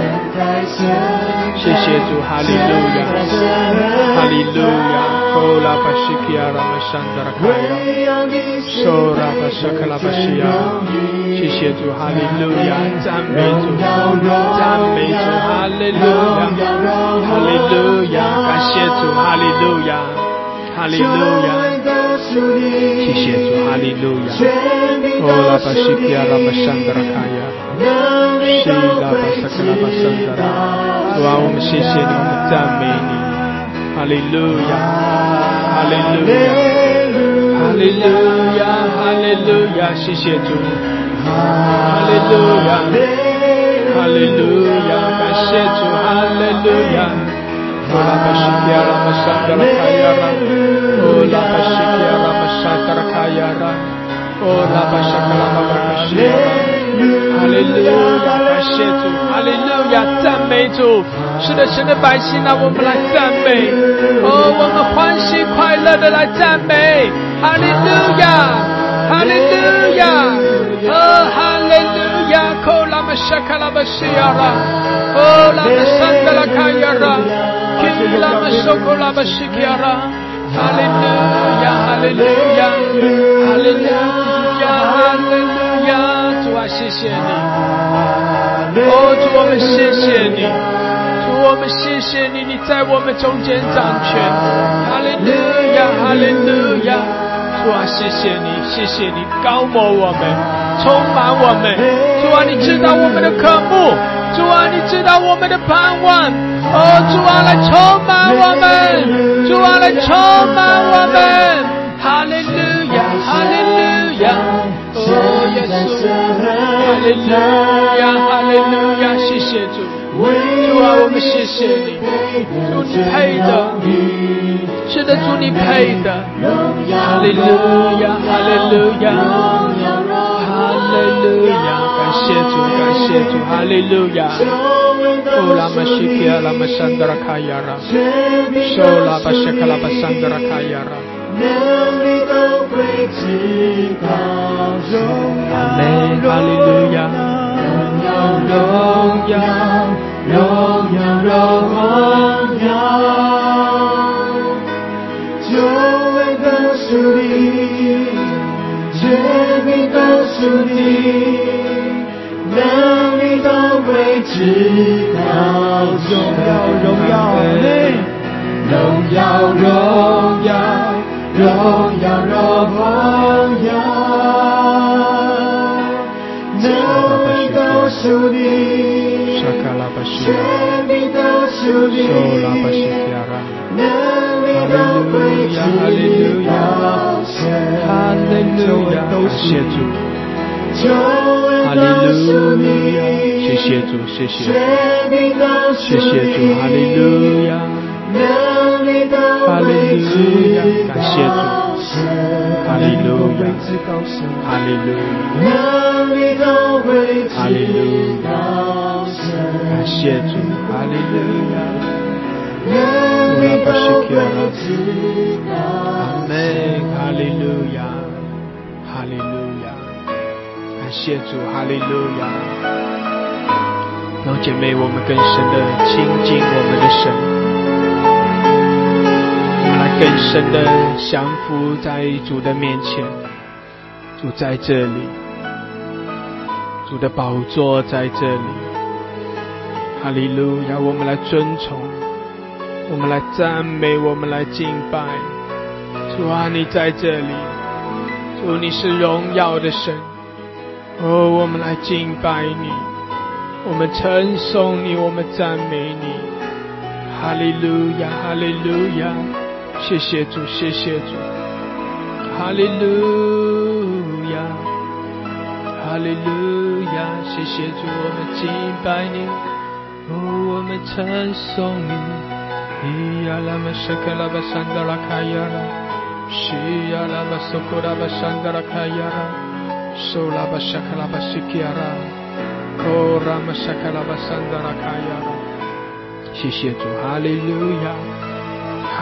谢谢主，哈利路亚，哈利路亚。哦，拉巴西基亚拉玛山达拉卡亚，索拉巴沙克拉巴西亚，谢谢主，哈利路亚，赞美主，赞美主，哈利路亚，哈利路亚，感谢主，哈利路亚，哈利路亚，谢谢主，哈利路亚。哦，拉巴西基亚拉玛山达拉卡亚，西拉巴沙克拉巴山达拉，主啊，我们谢谢你，我们赞美你。哈利路亚，哈利路亚，哈利路亚，哈利路亚，谢谢主，哈利路亚，哈利路亚，感谢主，哈利路亚。哦，拉巴西基亚拉玛山达拉卡亚拉，哦，拉巴西基亚拉玛山达拉卡亚拉，哦，拉巴沙克拉巴巴卡西亚拉，哈利路亚，感谢主，哈利路亚，赞美主。是的，神的百姓啊，我们来赞美，哦，我们欢喜快乐的来赞美，哈利路亚，哈利路亚，哦，哈利路亚，科拉玛沙卡拉巴西亚拉，哦，拉玛山德拉卡亚拉，基拉玛索科拉巴西亚拉，哈利路亚，哈利路亚，哈利路亚，哈利路亚，主啊，谢谢你，哦，主，我们谢谢你。我们谢谢你，你在我们中间掌权，哈利路亚，哈利路亚，主啊，谢谢你，谢谢你高摩我们，充满我们，主啊，你知道我们的渴慕，主啊，你知道我们的盼望，哦，主啊，来充满我们，主啊，来充满我们，哈利路亚，哈利路亚，哦，耶稣，哈利路亚，哈利路亚，谢谢主。主啊，我们谢谢你，主你配的，是的，主你配的，哈利路亚，哈利路亚，哈利路亚，感谢主，感谢主，哈利路亚。哦，拉玛西基亚拉玛山德拉卡亚拉，索拉巴谢卡拉巴山德拉卡亚拉。阿门，哈利路亚。荣耀，荣耀，荣耀，救恩的属你，权柄的属你，能力都归至高荣耀，荣耀，荣耀，荣耀，荣耀，荣耀，能力都属你，权柄都属你，能力都归至高神，哈利路亚，感谢主，哈利路亚，谢谢主，谢谢，谢谢主，哈利路亚，哈利路亚，感谢主，哈利路亚，哈利路亚，哈利路亚，感谢主，哈利路亚。阿门，哈利路亚，哈利路亚，感谢主，哈利路亚。然后姐妹，我们更深的亲近我们的神，我们来更深的降服在主的面前。主在这里，主的宝座在这里，哈利路亚，我们来尊崇，我们来赞美，我们来敬拜。主啊，你在这里，主你是荣耀的神，哦，我们来敬拜你，我们称颂你，我们赞美你，哈利路亚，哈利路亚，谢谢主，谢谢主，哈利路亚，哈利路亚，谢谢主，我们敬拜你，哦，我们称颂你。伊呀拉玛什克拉巴山达拉卡亚拉，西呀拉巴索库拉巴山达拉卡亚拉，索拉巴什克拉巴西基亚拉，科拉玛什克拉巴山达拉卡亚拉，谢谢主，哈利路亚，哈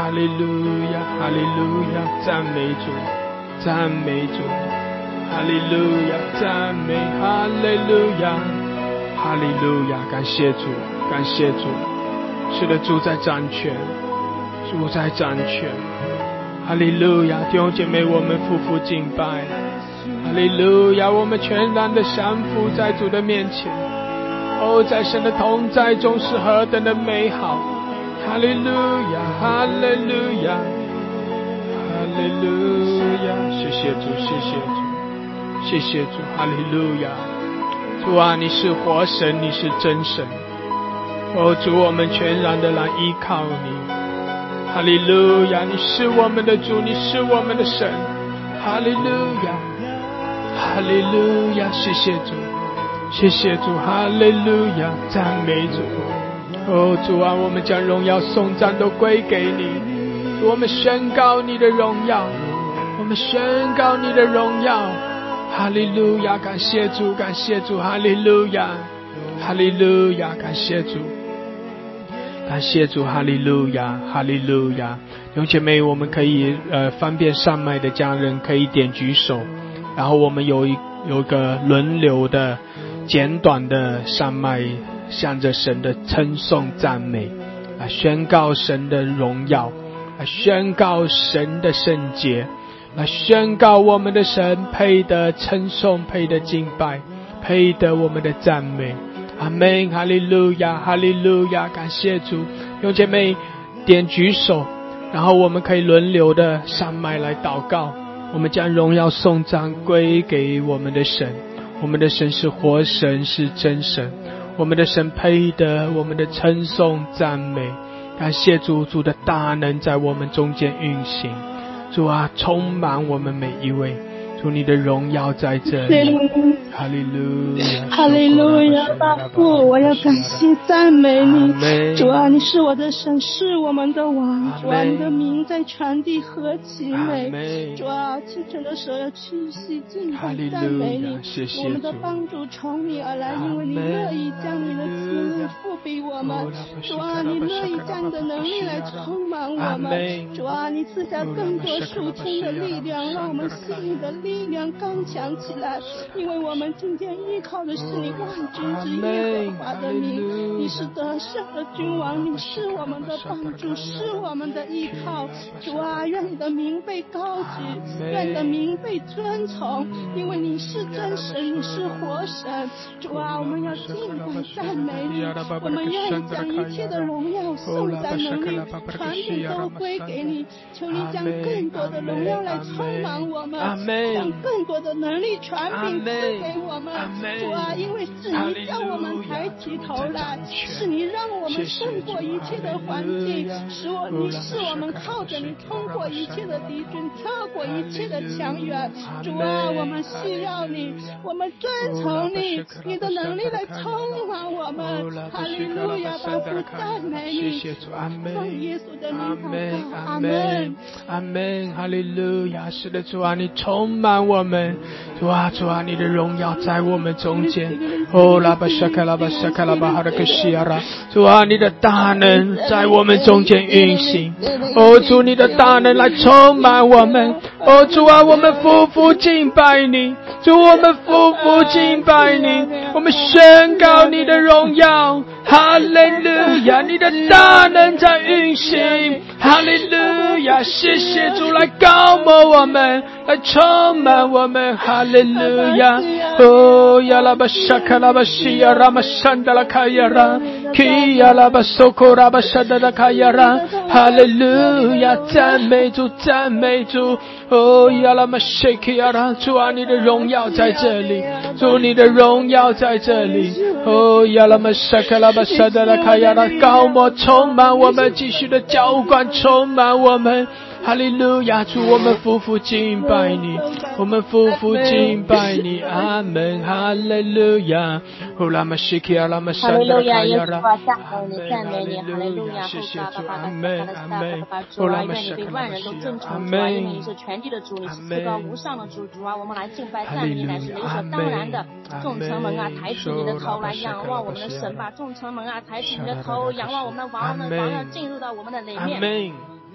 哈利路亚，哈利路亚，赞美主，赞美主，哈利路亚，赞美，哈利路亚，哈利路亚，感谢主，感谢主，是的，主在掌权，主在掌权，哈利路亚，弟兄姐妹，我们夫妇敬拜，哈利路亚，我们全然的降服在主的面前，哦，在神的同在中是何等的美好，哈利路亚，哈利路亚，哈利路亚，谢谢主，谢谢主，谢谢主，哈利路亚，主啊，你是活神，你是真神，哦，主，我们全然的来依靠你，哈利路亚，你是我们的主，你是我们的神，哈利路亚，哈利路亚，谢谢主，谢谢主，哈利路亚，赞美主，哦，主啊，我们将荣耀颂赞都归给你，我们宣告你的荣耀，我们宣告你的荣耀，哈利路亚，感谢主，感谢主，哈利路亚，哈利路亚，感谢主，感谢主，哈利路亚，哈利路亚。弟兄姐妹，我们可以呃方便上麦的家人可以点举手，然后我们有一有一个轮流的简短的上麦，向着神的称颂赞美，来宣告神的荣耀，来宣告神的圣洁，来宣告我们的神配得称颂，配得敬拜，配得我们的赞美。阿们，哈利路亚，哈利路亚，感谢主。弟兄姐妹点举手，然后我们可以轮流的上麦来祷告，我们将荣耀颂赞归给我们的神，我们的神是活神，是真神，我们的神配得我们的称颂赞美。感谢主，主的大能在我们中间运行，主啊，充满我们每一位，主你的荣耀在这里，哈利路亚， 哈利路亚，大父，我要感谢赞美你，主啊，你是我的神，是我们的王，主啊，你的名在全地何其美，主啊，清晨的时候要屈膝敬拜赞美你，我们的帮助从你而来，因为你乐意将你的慈爱赋予我们，主啊，你乐意将你的能力来充满我们，主啊，你赐下更多属天的力量，让我们心里的力量刚强起来，因为我们今天依靠的是你万军之耶和华的名，你是得胜的君王，你是我们的帮助，是我们的依靠，主啊，愿你的名被高举，愿你的名被尊崇，因为你是真神，你是活神，主啊，我们要敬拜赞美你，我们愿意将一切的荣耀颂赞能力传递都归给你，求你将更多的荣耀来充满我们，将更多的能力传并赐给我们，主啊，因为是你叫我们抬起头来，是你让我们胜过一切的环境，使我你是我们靠着你通过一切的敌军，跳过一切的强援，主啊，我们需要你，我们遵从你，你的能力来充满我们，哈利路亚，大父赞美你，奉耶稣的名祷告，阿门， 阿门，哈利路亚，是的，主啊，你充满我们，主啊，主啊，你的荣耀在我们中间，哦，拉巴沙卡拉巴沙卡拉巴哈的克西亚拉，主啊，你的大能在我们中间运行，哦，主，你的大能来充满我们，哦，主啊，我们夫妇敬拜你，主，我们夫妇敬拜你，我们宣告你的荣耀，哈利路亚，你的大能在运行，哈利路亚，谢谢主来高摩我们，来充满我们，哈利路亚，哦呀拉巴沙卡拉巴西亚拉玛山达拉卡亚拉，基亚拉巴索库拉巴沙达拉卡亚拉，哈利路亚，赞美主，赞美主，哦呀拉玛西基亚拉，主啊，你的荣耀在这里，主你的荣耀在这里，哦呀拉玛沙卡拉巴沙达拉卡亚拉，高摩充满我们，继续的浇灌充满我们。哈利路亚，主，我们夫妇敬拜你，我们夫妇敬拜你，阿门，哈利路亚，呼拉玛西基亚拉玛山达拉卡亚拉， 赞美你，赞美你，哈利路亚， 谢谢主，阿门，阿门， 主啊，愿你对万人都尊崇，主啊，因为你是全地的主，你是至高无上的主，主啊，我们来敬拜赞美你，乃是理所当然的。众城门啊，抬起你的头来仰望我们的神吧！众城门啊，抬起你的头，仰望我们的王，我们的王要进入到我们的里面。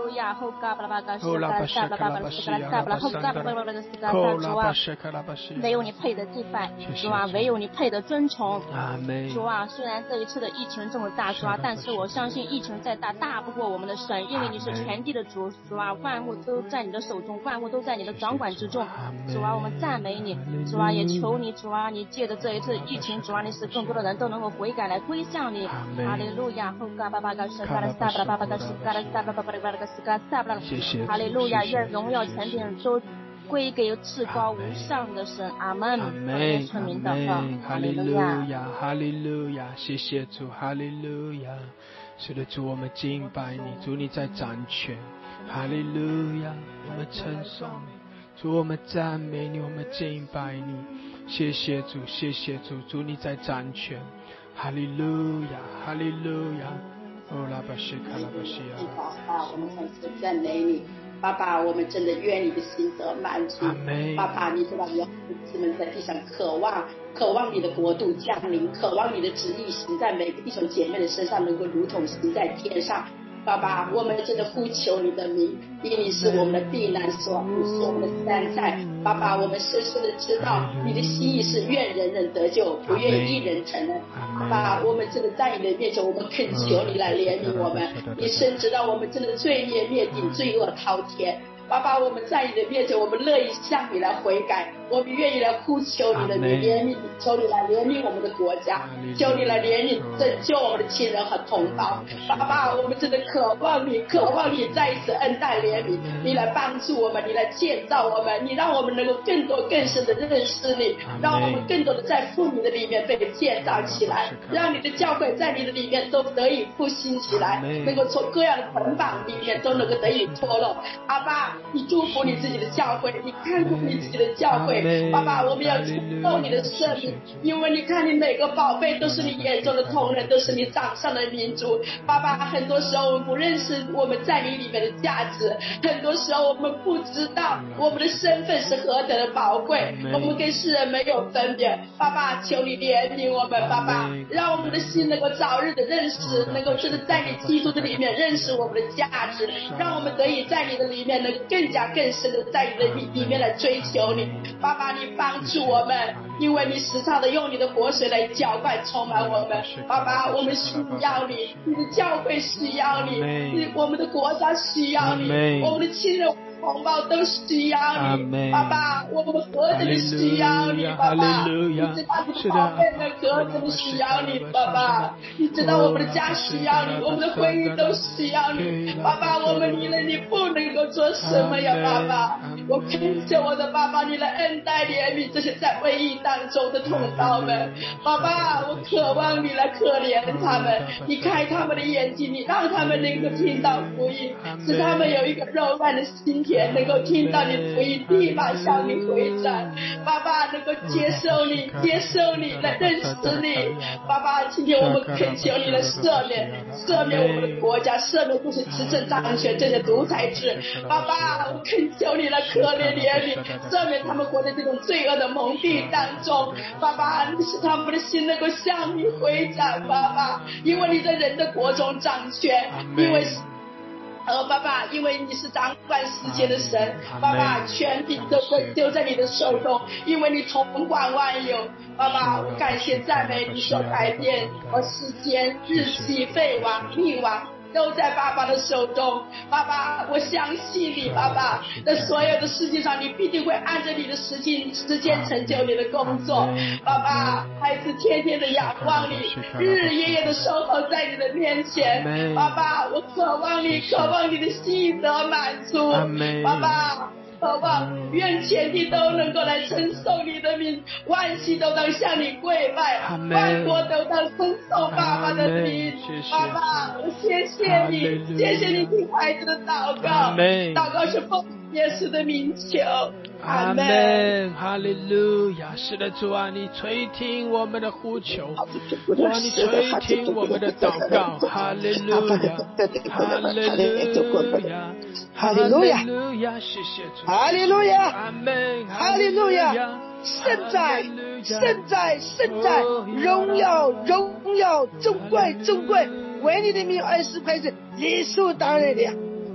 路亚，后嘎巴拉巴嘎西嘎拉萨巴拉巴拉西嘎拉萨巴拉后嘎巴拉巴拉西嘎拉萨，主啊，唯有你配得敬拜，主啊，唯有你配得尊崇。主啊，虽然这一次的疫情这么大，主啊，但是我相信疫情再大，大不过我们的神，因为你是全地的主，主啊，万物都在你的手中，万物都在你的掌管之中。主啊，我们赞美你，主啊，也求你，主啊，你借着这一次疫情，主啊，你使更多的人都能够悔改来归向你。哈利路亚，后嘎巴巴嘎什嘎拉萨巴拉巴巴嘎什嘎拉萨巴拉巴巴嘎嘎什嘎拉萨巴拉，哈利路亚，愿荣耀权柄都归给至高无上的神，阿门。阿门。村民祷告， 哈利路亚，哈利路亚，谢谢主，哈利路亚。是的，主，我们敬拜你，主你在掌权，哈利路亚，我们称颂你，主我们赞美你，我们敬拜你，谢谢主，谢谢主，主你在掌权，哈利路亚，哈利路亚。哦，拉巴西卡拉巴西亚。 爸，我们再次赞美你。爸爸，我们真的愿你的心得满足。爸爸，你知道你儿子们在地上渴望渴望你的国度降临，渴望你的旨意行在每个弟兄姐妹的身上，能够如同行在天上。爸爸，我们真的呼求你的名，因为你是我们的避难所，你是我们的山寨。爸爸，我们深深的知道你的心意是愿人人得救，不愿一人沉沦。爸爸，我们真的在你的面前，我们恳求你来怜悯我们。你深知道我们真的罪孽灭顶，罪恶滔天。爸爸，我们在你的面前，我们乐意向你来悔改，我们愿意来呼求你的名，怜悯，求你来怜悯我们的国家，求你来怜悯拯救我们的亲人和同胞。爸爸，我们真的渴望你，渴望你再一次恩待怜悯，你来帮助我们，你来建造我们，你让我们能够更多更深的认识你，让我们更多的在父你的里面被建造起来，让你的教会在你的里面都得以复兴起来，能够从各样的捆绑里面都能够得以脱落。阿爸，你祝福你自己的教会，你看顾你自己的教会。爸爸，我们要承受你的圣名，因为你看你每个宝贝都是你眼中的同人，都是你掌上的民族。爸爸，很多时候我们不认识我们在你里面的价值，很多时候我们不知道我们的身份是何等的宝贵，我们跟世人没有分别。爸爸，求你怜悯我们，爸爸，让我们的心能够早日的认识，能够真的在你基督的里面认识我们的价值，让我们得以在你的里面能够更加更深的在你的里面来追求你。爸爸，你帮助我们，因为你时常的用你的活水来浇灌充满我们。爸爸，我们需要你，你的教会需要你，你我们的国家需要你，我们的亲人同胞都需要你。爸爸，我们何等的需要你。爸爸，你知道你的宝贝们何等的需要你。爸爸，你知道我们的家需要你，我们的婚姻都需要你。爸爸，我们离了你不能够做什么呀。爸爸，我恳求我的爸爸，你来恩待怜悯这些在瘟疫当中的同胞们。爸爸，我渴望你来可怜他们，你开他们的眼睛，你让他们能够听到福音，使他们有一个柔软的心田，能够听到你福音，立马向你回转。爸爸，能够接受你，接受你，来认识你。爸爸，今天我们恳求你来赦免，赦免我们的国家，赦免这些执政掌权这些独裁制。爸爸，我恳求你来可怜怜悯，赦免他们活在这种罪恶的蒙蔽当中。爸爸，你使他们的心能够向你回转。爸爸，因为你在人的国中掌权，因为哦，爸爸，因为你是掌管世界的神，爸爸，权柄都丢在你的手中，因为你统管万有。爸爸，我感谢赞美你所改变我时间、日期、废亡、命亡都在爸爸的手中。爸爸，我相信你，爸爸，在所有的事情上你必定会按着你的时间时间成就你的工作。爸爸，孩子天天的仰望你，日日夜夜的守候在你的面前。爸爸，我渴望你，渴望你的心得满足。爸爸，渴望愿全地都能够来称颂你的名，万膝都当向你跪拜，万国都当称颂爸爸的名。爸爸，我谢谢你，谢谢你听孩子的祷告，祷告是奉耶稣的名求。 阿门，哈利路亚！是的，主啊，你垂听我们的呼求，主啊，你垂听我们的祷告，哈利路亚，哈利路亚，哈利路亚，谢谢主， 哈利路亚， 阿门， 哈利路亚，圣在，圣在，圣在，荣耀，荣耀，尊贵，尊贵，为你的名而是配置，理所当然的。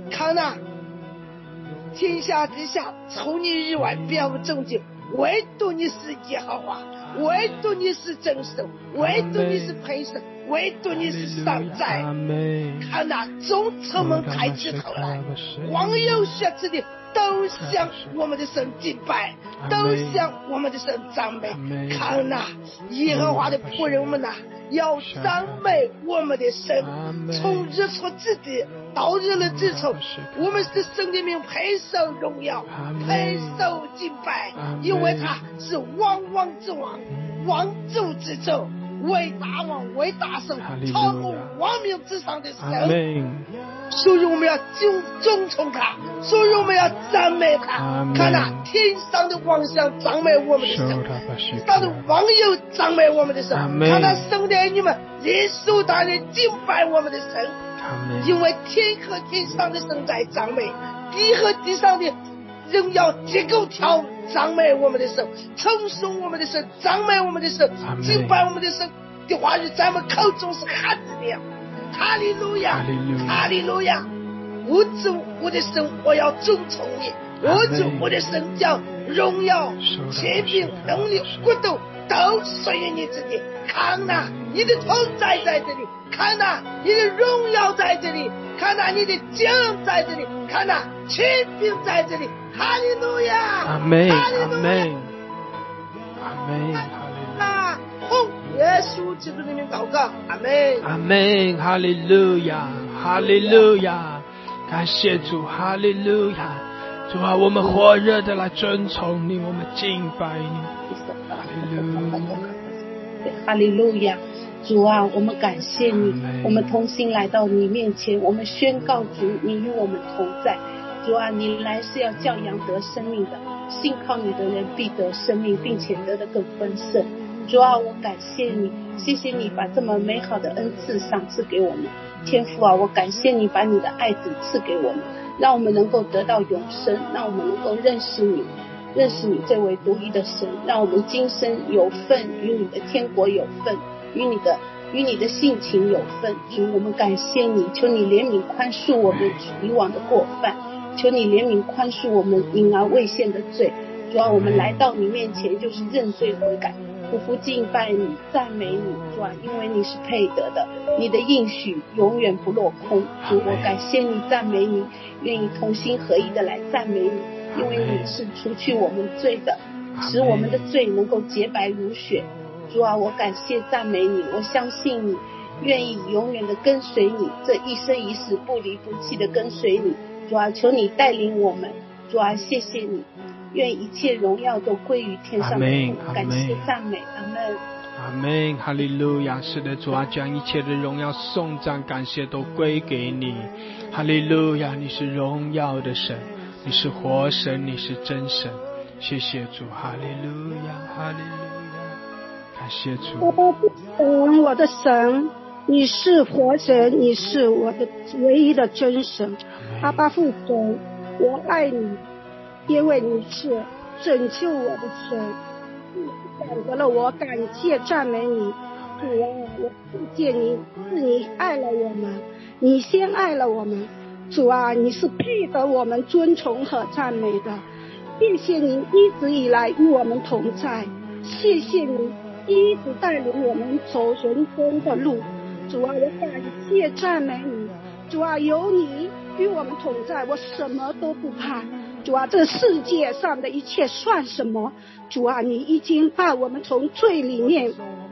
看哪，天下地下除你以外别无拯救，唯独你是耶和华，唯独你是真神，唯独你是配神，唯独你是上在。看哪，众臣们抬起头来，王有血气的都向我们的神敬拜，都向我们的神赞美。看哪，耶和华的仆人们呐、啊，要赞美我们的神，从日出之地到日落之处，我们是神的名配受荣耀，配受敬拜，因为他是王王之王，王主之主，为大王，为大神，超过万民之上的神。所以我们要尊尊崇他，所以我们要赞美他。看那天上的王想赞美我们的神，上的网友赞美我们的神，看那圣殿你们耶稣大人敬拜我们的神。因为天和天上的神在赞美，地和地上的人要结构跳赞美我们的神，称颂我们的神，赞美我们的神，敬拜我们的神的话语在我们口中是汉子的。哈利路亚，哈利路亚！我主我的神，我要尊崇你。我主我的神将荣耀、权柄、能力、国度都属于你自己。看哪，你的同在在这里；看哪，你的荣耀在这里；看哪，你的救恩在这里；看哪，权柄在这里。哈利路亚！ 阿门！ 哈利路亚！ 阿门！ 啊！奉耶稣基督的名祷告，阿门！ 阿门！哈利路亚！哈利路亚！感谢主，哈利路亚！主啊，我们火热的来尊崇你，我们敬拜你。哈利路亚！ 哈利路亚！主啊，我们感谢你，我们同心来到你面前，我们宣告主，你与我们同在。主啊，你来是要叫羊得生命的，信靠你的人必得生命，并且得的更丰盛。主啊，我感谢你，谢谢你把这么美好的恩赐赏赐给我们。天父啊，我感谢你把你的爱子赐给我们，让我们能够得到永生，让我们能够认识你，认识你这位独一的神，让我们今生有份与你的天国有份，与你的与你的性情有份。主，我们感谢你，求你怜悯宽恕我们以往的过犯，求你怜悯宽恕我们隐而未现的罪。主啊，我们来到你面前就是认罪悔改，匍匐敬拜你，赞美你。主啊，因为你是配得的，你的应许永远不落空。主，我感谢你，赞美你，愿意同心合一的来赞美你，因为你是除去我们罪的，使我们的罪能够洁白如雪。主啊，我感谢赞美你，我相信你，愿意永远的跟随你，这一生一世不离不弃的跟随你。主啊，求你带领我们。主啊，谢谢你，愿一切荣耀都归于天上的父。感谢赞美，阿门。 阿门，哈利路亚！是的，主啊，将一切的荣耀、颂赞、感谢都归给你。哈利路亚！你是荣耀的神，你是活神，你是真神。谢谢主，哈利路亚，哈利路亚！感谢主。 神，我的神，你是活神，你是我的唯一的真神。阿爸父神，我爱你，因为你是拯救我的神。选择了我，感谢赞美你。主啊，我谢谢你，是你爱了我们，你先爱了我们。主啊，你是配得我们尊崇和赞美的。谢谢你一直以来与我们同在，谢谢你一直带领我们走人生的路。主啊，我感谢赞美你。主啊，有你与我们同在，我什么都不怕。主啊，这世界上的一切算什么？主啊，你已经把我们从罪里面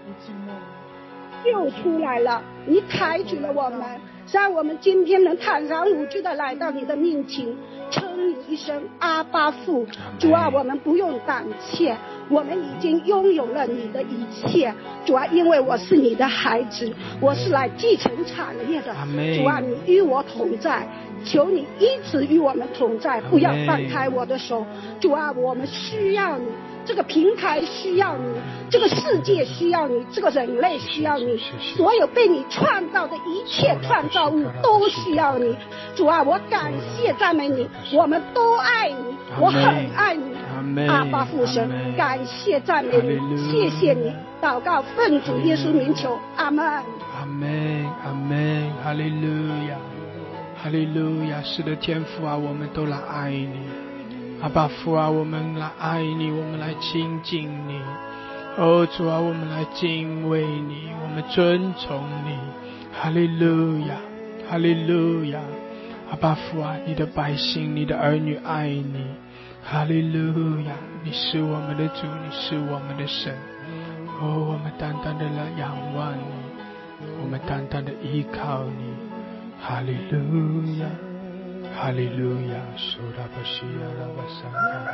救出来了，你抬举了我们，让我们今天能坦然无惧的来到你的面前，称你一声阿爸父。主啊，我们不用胆怯，我们已经拥有了你的一切。主啊，因为我是你的孩子，我是来继承产业的。主啊，你与我同在，求你一直与我们同在，不要放开我的手。主啊，我们需要你，这个平台需要你，这个世界需要你，这个人类需要你，所有被你创造的一切创造物都需要你。主啊，我感谢赞美你，我们都爱你，我很爱你。阿爸父神，感谢赞美你，谢谢你。祷告奉主耶稣名求，阿门。 阿门，阿门，哈利路亚， 哈利路亚！是的，天父啊，我们都来爱你。阿爸父啊，我们来爱你，我们来亲近你。哦，主啊，我们来敬畏你，我们尊崇你。哈利路亚，哈利路亚！阿爸父啊，你的百姓，你的儿女爱你。哈利路亚！你是我们的主，你是我们的神。哦，我们单单的来仰望你，我们单单的依靠你。哈利路亚，哈利路亚！苏拉巴西亚拉巴萨卡。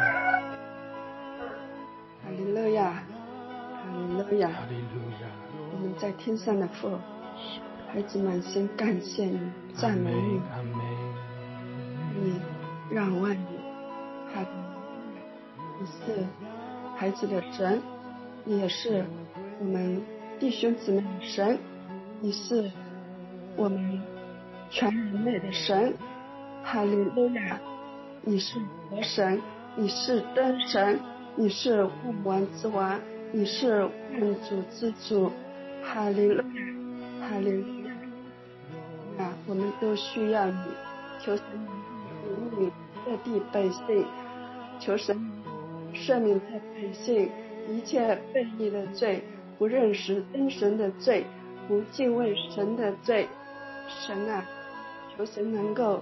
哈利路亚，哈利路亚， 哈利路亚！ 我们在天上的父，孩子们先感谢你，赞美你， 阿门。 你让万你，哈利路亚！你是孩子的神，你也是我们弟兄姊妹的神，你是我们全人类的神。哈利路亚！你是活神，你是真神，你是万王之王，你是万主之主。哈利路亚，哈利路亚！啊，我们都需要你，求神怜悯各地百姓，求神赦免他百姓一切悖逆的罪，不认识真神的罪，不敬畏神的罪。神啊，求神能够，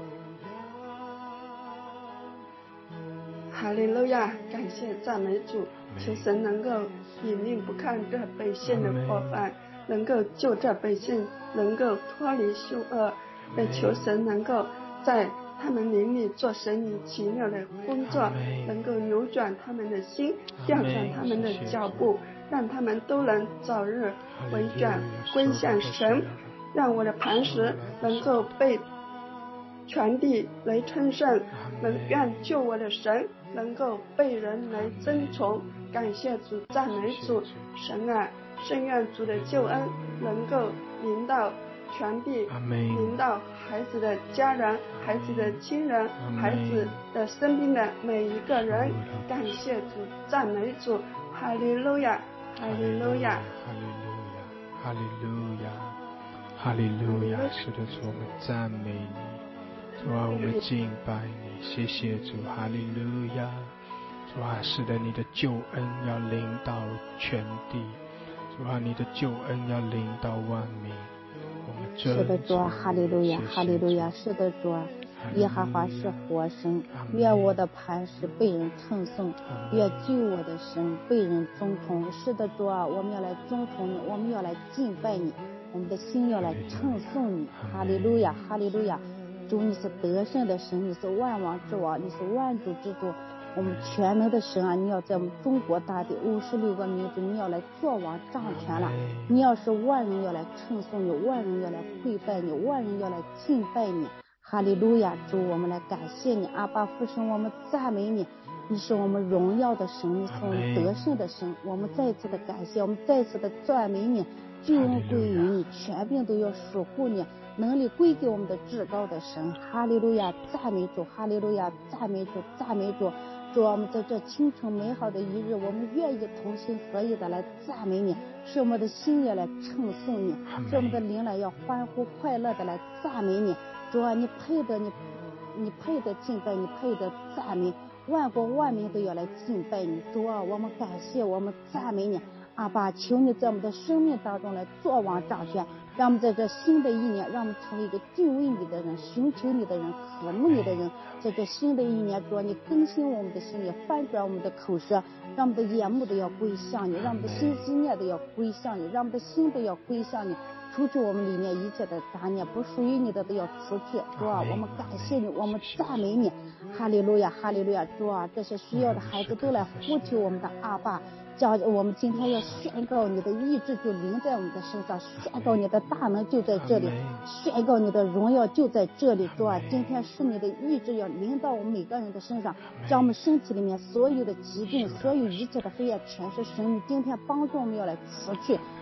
哈利路亚，感谢赞美主，求神能够引领不看这百姓的过犯，能够救这百姓，能够脱离凶恶，也求神能够在他们灵里做神奇奇妙的工作，能够扭转他们的心，调转他们的脚步，让他们都能早日回转归向神，让我的磐石能够被全地来称颂，能愿救我的神能够被人来尊崇。感谢主，赞美主。神啊，圣愿主的救恩能够临到全地，临到孩子的家人，孩子的亲人，孩子的身边的每一个人。感谢主，赞美主。哈利路亚，哈利路亚， 哈利路亚，哈利路亚！是的，主，我们赞美你，主啊，我们敬拜你，谢谢主，哈利路亚！主啊，是的，你的救恩要临到全地，主啊，你的救恩要临到万民。 是的，主啊，哈利路亚，哈利路亚！是的，主啊，耶和华是活神，愿我的磐石被人称颂，愿救我的神被人尊崇。是的，主啊，我们要来尊崇你，我们要来敬拜你，我们的心要来称颂你。哈利路亚，哈利路亚！主，你是得胜的神，你是万王之王，你是万主之主，我们全能的神啊！你要在我们中国大地五十六个民族，你要来做王掌权了。你要是万人要来称颂你，万人要来跪拜你，万人要来敬拜你。哈利路亚！主，我们来感谢你，阿爸父神，我们赞美你，你是我们荣耀的神，你是我们得胜的神。我们再一次的感谢，我们再一次的赞美你，救恩归于你，权柄都要守护你，能力归给我们的至高的神。哈利路亚！赞美主，哈利路亚！赞美主，赞美主。主啊，我们在这清晨美好的一日，我们愿意同心合意的来赞美你，使我们的心也来称颂你，使我们的灵来要欢呼快乐的来赞美你。主啊，你配得你你配得敬拜，你配得赞美，万国万民都要来敬拜你。主啊，我们感谢，我们赞美你。阿爸，求你在我们的生命当中来作王掌权，让我们在这新的一年，让我们成为一个敬畏你的人，寻求你的人，渴慕你的人。在这新的一年，主啊，你更新我们的心，也翻转我们的口舌，让我们的眼目都要归向你，让我们的心思念都要归向你，让我们的心都要归向你。除去我们里面一切的杂念，不属于你的都要除去。主啊，我们感谢你，我们赞美你。哈利路亚，哈利路亚！主啊，这些需要的孩子都来呼求我们的阿爸。叫我们今天要宣告你的意志就临在我们的身上，宣告你的大能就在这里，宣告你的荣耀就在这里。主啊，今天是你的意志要临到我们每个人的身上，将我们身体里面所有的疾病，所有一切的黑暗，全是神你今天帮助我们要来除去，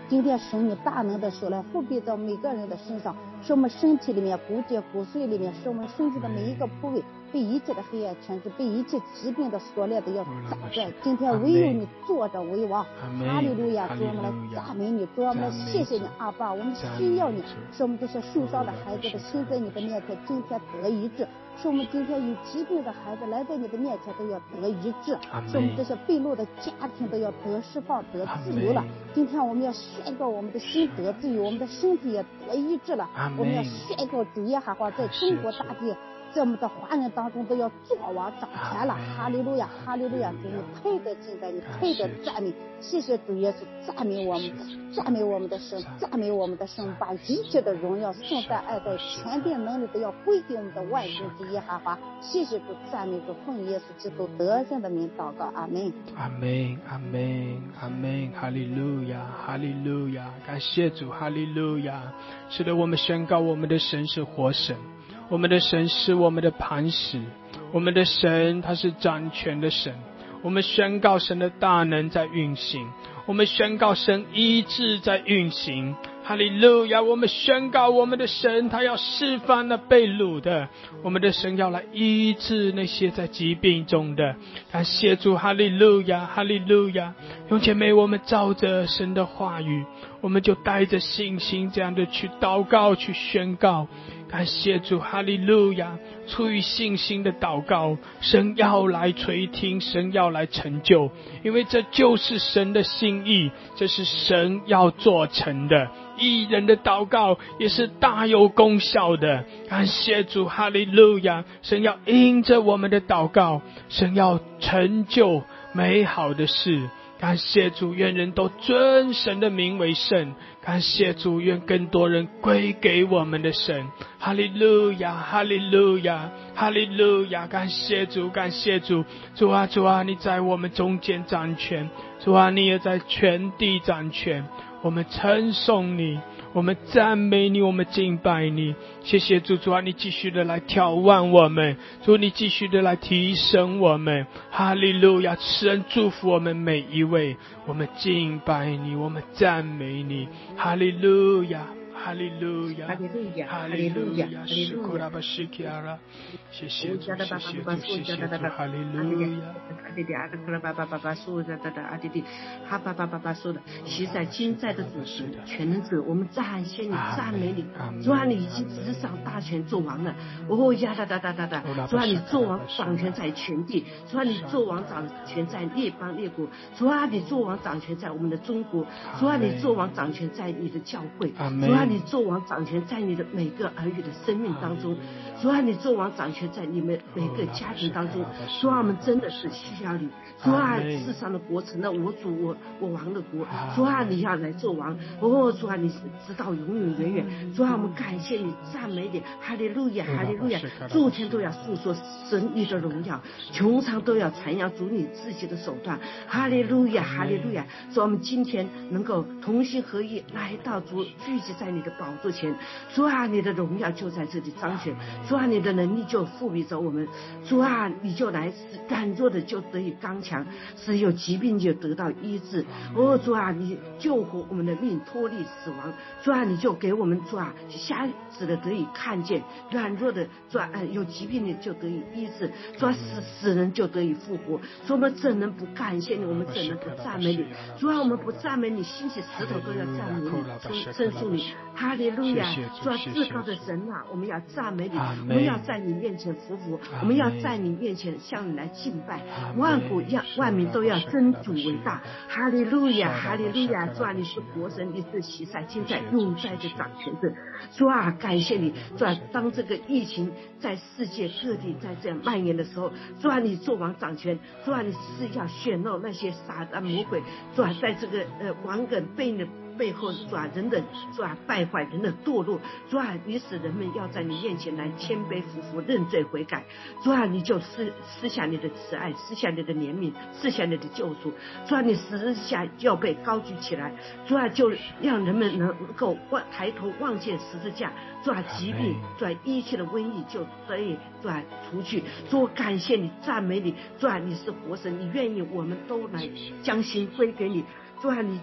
今天神你大能的手来覆庇在每个人的身上，使我们身体里面骨节骨髓里面，使我们身体的每一个部位被一切的黑暗权势，被一切疾病的锁链都要斩断。今天唯有你坐着为王，哈利路亚！主我们来赞美你，主我们来谢谢你，阿爸，我们需要你，使我们这些受伤的孩子的心在你的面前今天得医治，使我们今天有疾病的孩子来在你的面前都要得医治，使我们这些被掳的家庭都要得释放得自由了。今天我们要宣告我们的心得自由，我们的身体也得医治了。我们要宣告主耶和华在中国大地，在我们的华人当中都要作王掌权了。哈利路亚，哈利路亚！主你配得敬拜，你配得赞美。谢谢主耶稣，赞美我们，赞美我们的神，赞美我们的神，把一切的荣耀颂赞爱戴权柄能力都要归给我们的万神之耶和华。谢谢主，赞美主，奉耶稣基督得胜的名祷告，阿门， 阿门，阿门，阿门，哈利路亚，哈利路亚！感谢主，哈利路亚！是的，我们宣告我们的神是活神，我们的神是我们的磐石，我们的神他是掌权的神。我们宣告神的大能在运行，我们宣告神医治在运行，哈利路亚！我们宣告我们的神他要释放那被掳的，我们的神要来医治那些在疾病中的。感谢主，哈利路亚，哈利路亚！弟兄姐妹，我们照着神的话语，我们就带着信心这样的去祷告，去宣告。感谢主，哈利路亚！出于信心的祷告，神要来垂听，神要来成就，因为这就是神的心意，这是神要做成的。义人的祷告也是大有功效的。感谢主，哈利路亚！神要因着我们的祷告，神要成就美好的事。感谢主，愿人都尊神的名为圣。感谢主，愿更多人归给我们的神。哈利路亚，哈利路亚，哈利路亚！感谢主，感谢主，主啊，主啊，你在我们中间掌权，主啊，你也在全地掌权。我们称颂你，我们赞美你，我们敬拜你。谢谢主，主啊，你继续的来挑旺我们，主你继续的来提升我们。哈利路亚！神祝福我们每一位，我们敬拜你，我们赞美你。哈利路亚，哈利路亚， 哈利路亚，哈利路亚，哈利路亚！ 谢谢主，谢谢主，谢谢主，哈利路亚。 阿弟弟，阿克拉巴巴巴巴说的的的，阿弟弟，哈巴巴巴巴说的，昔在今在的主神全能者，我们感谢你，赞美你。主啊，你已经执掌大权做王了。哦呀哒哒哒哒哒！主啊，你做王掌权在全地。主啊，你做王掌权在列邦列国。主啊，你做王掌权在我们的中国。主啊，你做王掌权在你的教会。主啊，你做王掌权在你的每个儿女的生命当中。主啊，你做王掌权在你们每个家庭当中。主啊，我们真的是需要你。主啊，世上的国成了我主我我王的国。主啊，你要来做王。哦，主啊，你是直到永永远远。主啊，我们感谢你，赞美你，哈利路亚，哈利路亚！诸天都要诉说神你的荣耀，穹苍都要传扬主你自己的手段。哈利路亚，哈利路亚！主，我们今天能够同心合意来到主聚集在你的宝座前。主啊，你的荣耀就在这里彰显。主啊，你的能力就赋予着我们。主啊，你就来使软弱的就得以刚强，使有疾病就得到医治。哦，主啊，你救活我们的命，脱离死亡。主啊，你就给我们主啊瞎子的得以看见，软弱的主啊有疾病的就得以医治。主啊，死死人就得以复活。主，我们怎能不感谢你？我们怎能不赞美你？主啊，我们不赞美你，兴起石头都要赞美你，称颂你。哈利路亚！主啊，至高的神啊，我们要赞美你，我们要在你面前匍匐，我们要在你面前向你来敬拜。万古要万民都要真主为大。哈利路亚，哈利路亚！主啊，你是活神，你是昔在今在永在的掌权者。主啊，感谢你！主啊，当这个疫情在世界各地在这样蔓延的时候，主啊，你做王掌权。主啊，你是要显露那些撒旦魔鬼。主啊，在这个呃顽梗背的背后，主啊，人的主啊败坏，人的堕落。主啊，你使人们要在你面前来谦卑服服，认罪悔改。主啊，你就施施下你的慈爱，施下你的怜悯，施下你的救赎。主啊，你十下要被高举起来。主啊，就让人们能够望抬头望见十字架。主啊，疾病，主啊，一切的瘟疫就得以主啊除去。主啊，感谢你，赞美你。主啊，你是活神，你愿意我们都来将心归给你。主啊，你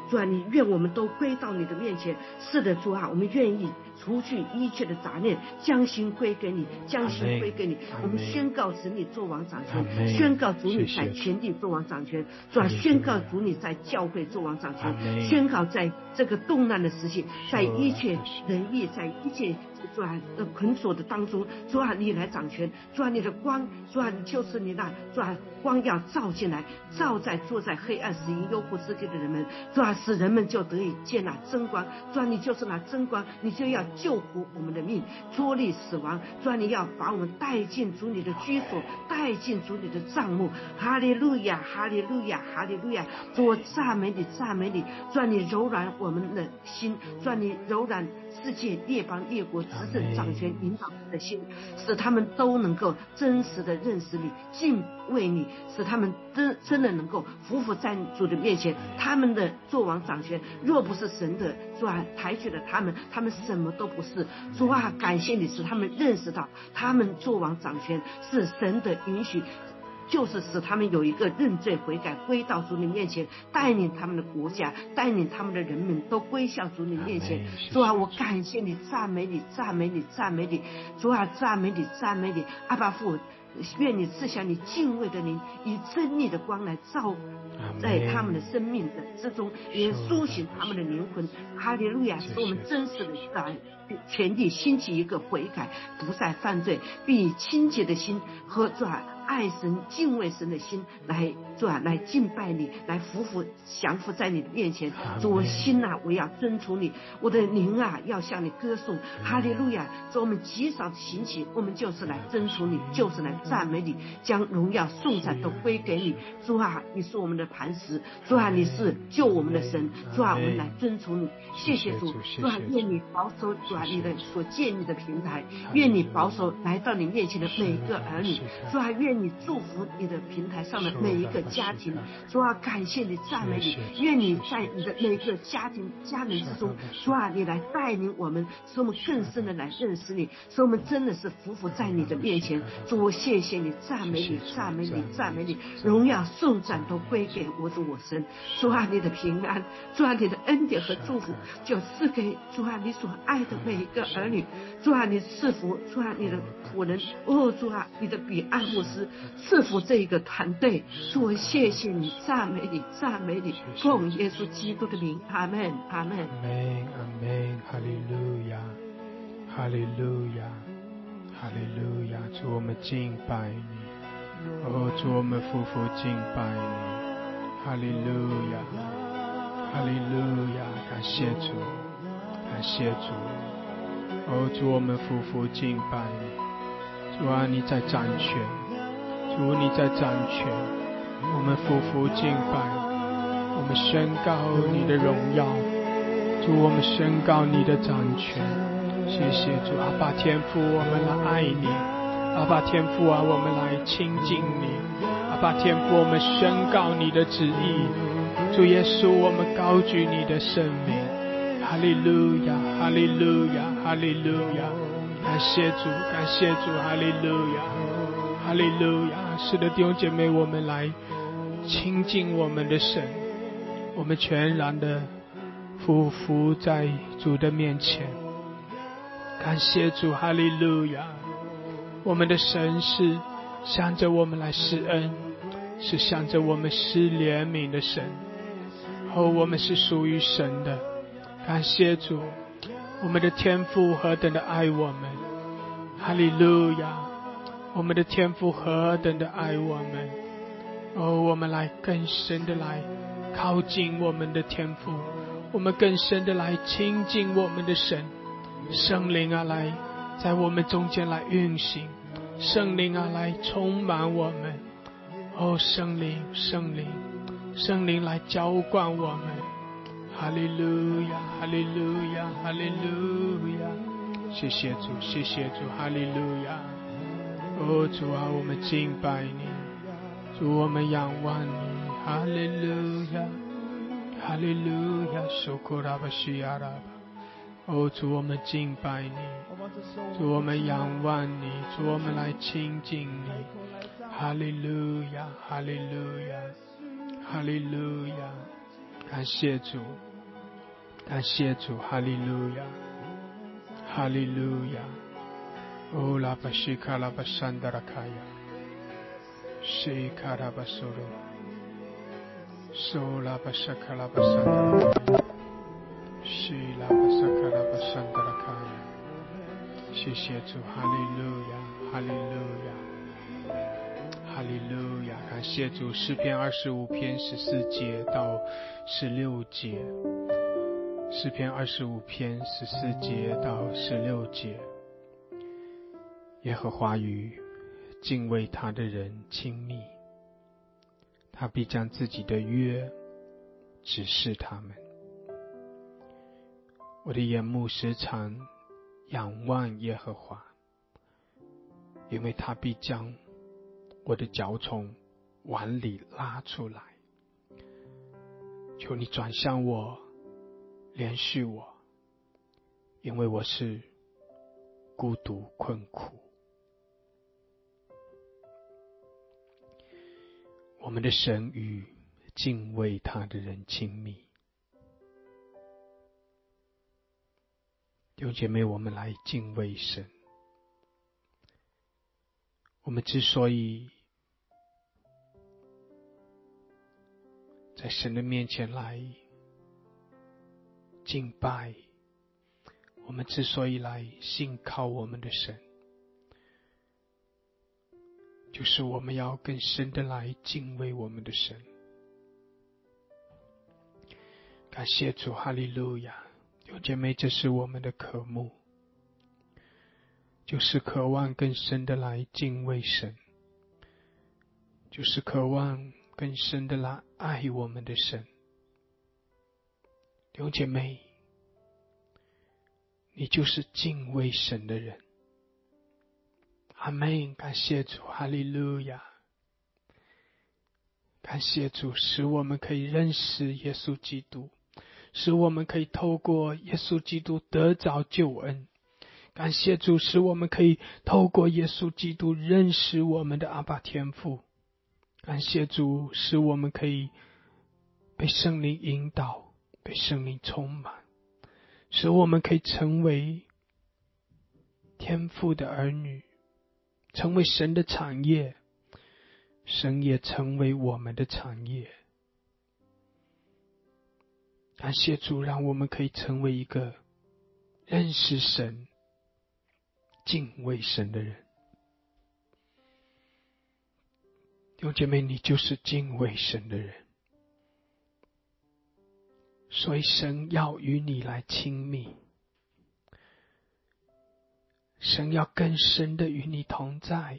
主啊，你愿我们都归到你的面前。是的，主啊，我们愿意除去一切的杂念，将心归给你，将心归给你。我们宣告主你作王掌权，宣告主你在全地作王掌权。主啊，宣告主你在教会作王掌权，宣告在这个动乱的时期，在一切人意，在一切主啊的捆锁的当中，主啊你来掌权，主啊你的光，主啊就是你那主啊光要照进来，照在坐在黑暗死荫幽谷之地的人们，主啊使人们就得以见那真光。主啊你就是那真光，你就要救活我们的命，脱离死亡。主啊你要把我们带进主你的居所，带进主你的帐幕。哈利路亚，哈利路亚，哈利路亚。主啊赞美你，赞美你。主啊你柔软我们的心，主啊你柔软世界列邦列国执政掌权引导的心，使他们都能够真实的认识你，敬畏你，使他们真真的能够匍匐在主的面前。他们的作王掌权若不是神的，主啊抬举了他们，他们什么都不是。主啊感谢你，使他们认识到他们作王掌权是神的允许，就是使他们有一个认罪悔改，归到主你面前，带领他们的国家，带领他们的人们都归向主你面前。主啊我感谢你，赞美你，赞美你，赞美你。主啊赞美你，赞美你。阿爸父，愿你赐下你敬畏的灵，以真理的光来照在他们的生命的之中，也苏醒他们的灵魂。哈利路亚，使我们真实的在全地兴起一个悔改，不再犯罪，并以清洁的心和转爱神敬畏神的心来转来敬拜你，来匍匐降服在你的面前。主我心啊我要尊崇你，我的灵啊要向你歌颂。哈利路亚，主我们极少的行起，我们就是来尊崇你，就是来赞美你，将荣耀颂赞都归给你。主啊你是我们的磐石，主啊你是救我们的神，主啊我们来尊崇你。谢谢主，主啊愿你保守主啊你的所建立的平台，愿你保守来到你面前的每一个儿女，主啊愿你祝福你的平台上的每一个家庭。主啊感谢你，赞美你，愿你在你的每一个家庭家人之中，主啊你来带领我们，使我们更深的来认识你，使我们真的是匍匐在你的面前。主谢谢你，赞美你，赞美你，赞美你，荣耀颂赞都归给我的我神。主啊你的平安，主啊你的恩典和祝福就赐给主啊你所爱的每一个儿女。主啊你赐福主啊你的仆人，哦主啊你的彼岸牧师，赐福这一个团队。主谢谢你，赞美你，赞美你，奉耶稣基督的名，阿们，阿们， 阿门，阿门，哈利路亚，哈利路亚，哈利路亚。主我们敬拜你，哦主我们夫妇敬拜你，哈利路亚，哈利路亚，感谢主，感谢主，哦主我们夫妇敬拜你。主啊你在掌权，主你在掌权，我们夫妇敬拜，我们宣告你的荣耀。主我们宣告你的掌权。谢谢主，阿爸天父我们来爱你，阿爸天父啊我们来亲近你，阿爸天父我们宣告你的旨意。主耶稣我们高举你的圣名，哈利路亚，哈利路亚，哈利路亚，感谢主，感谢主，哈利路亚，哈利路亚。是的弟兄姐妹，我们来亲近我们的神，我们全然的匍匐在主的面前，感谢主，哈利路亚。我们的神是向着我们来施恩，是向着我们施怜悯的神。哦，我们是属于神的，感谢主，我们的天父何等的爱我们，哈利路亚。我们的天父何等的爱我们，哦，我们来更深的来靠近我们的天父，我们更深的来亲近我们的神。圣灵啊来在我们中间来运行，圣灵啊来充满我们，哦圣灵圣灵圣灵来浇灌我们，哈利路亚，哈利路亚，哈利路亚。谢谢主，谢谢主，哈利路亚。哦主啊我们敬拜你，主我们仰望你，哈利路亚，哈利路亚，苏库拉巴西亚拉巴。哦主我们敬拜你，主我们仰望你，主我们来亲近你，哈利路亚，哈利路亚，哈利路亚， 感谢主，感谢主，哈利路亚，哈利路亚。哦，拉巴西卡拉巴山达拉卡亚，西卡拉巴苏鲁，苏拉巴沙卡拉巴山达拉卡亚，西拉巴沙卡拉巴山达拉卡亚。谢谢主，哈利路亚，哈利路亚，哈利路亚。感谢主，诗篇二十五篇十四节到十六节，诗篇二十五篇十四节到十六节。耶和华与敬畏他的人亲密，他必将自己的约指示他们。我的眼目时常仰望耶和华，因为他必将我的脚从碗里拉出来。求你转向我，怜恤我，因为我是孤独困苦。我们的神与敬畏他的人亲密。弟兄姐妹，我们来敬畏神。我们之所以在神的面前来敬拜，我们之所以来信靠我们的神，就是我们要更深的来敬畏我们的神。感谢主，哈利路亚。弟兄姐妹，这是我们的渴慕，就是渴望更深的来敬畏神，就是渴望更深的来爱我们的神。弟兄姐妹，你就是敬畏神的人。阿们，感谢主，哈利路亚。感谢主，使我们可以认识耶稣基督，使我们可以透过耶稣基督得着救恩。感谢主，使我们可以透过耶稣基督认识我们的阿爸天父。感谢主，使我们可以被圣灵引导，被圣灵充满，使我们可以成为天父的儿女，成为神的产业，神也成为我们的产业。感谢主，让我们可以成为一个认识神、敬畏神的人。弟兄姐妹，你就是敬畏神的人，所以神要与你来亲密，神要更深的与你同在，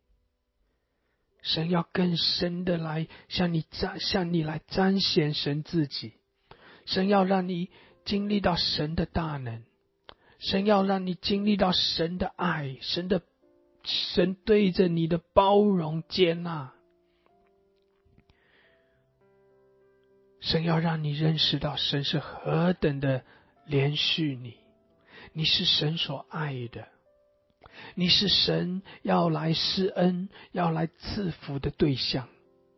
神要更深的来向你向你来彰显神自己，神要让你经历到神的大能，神要让你经历到神的爱，神的神对着你的包容接纳，神要让你认识到神是何等的怜恤你，你是神所爱的，你是神要来施恩要来赐福的对象，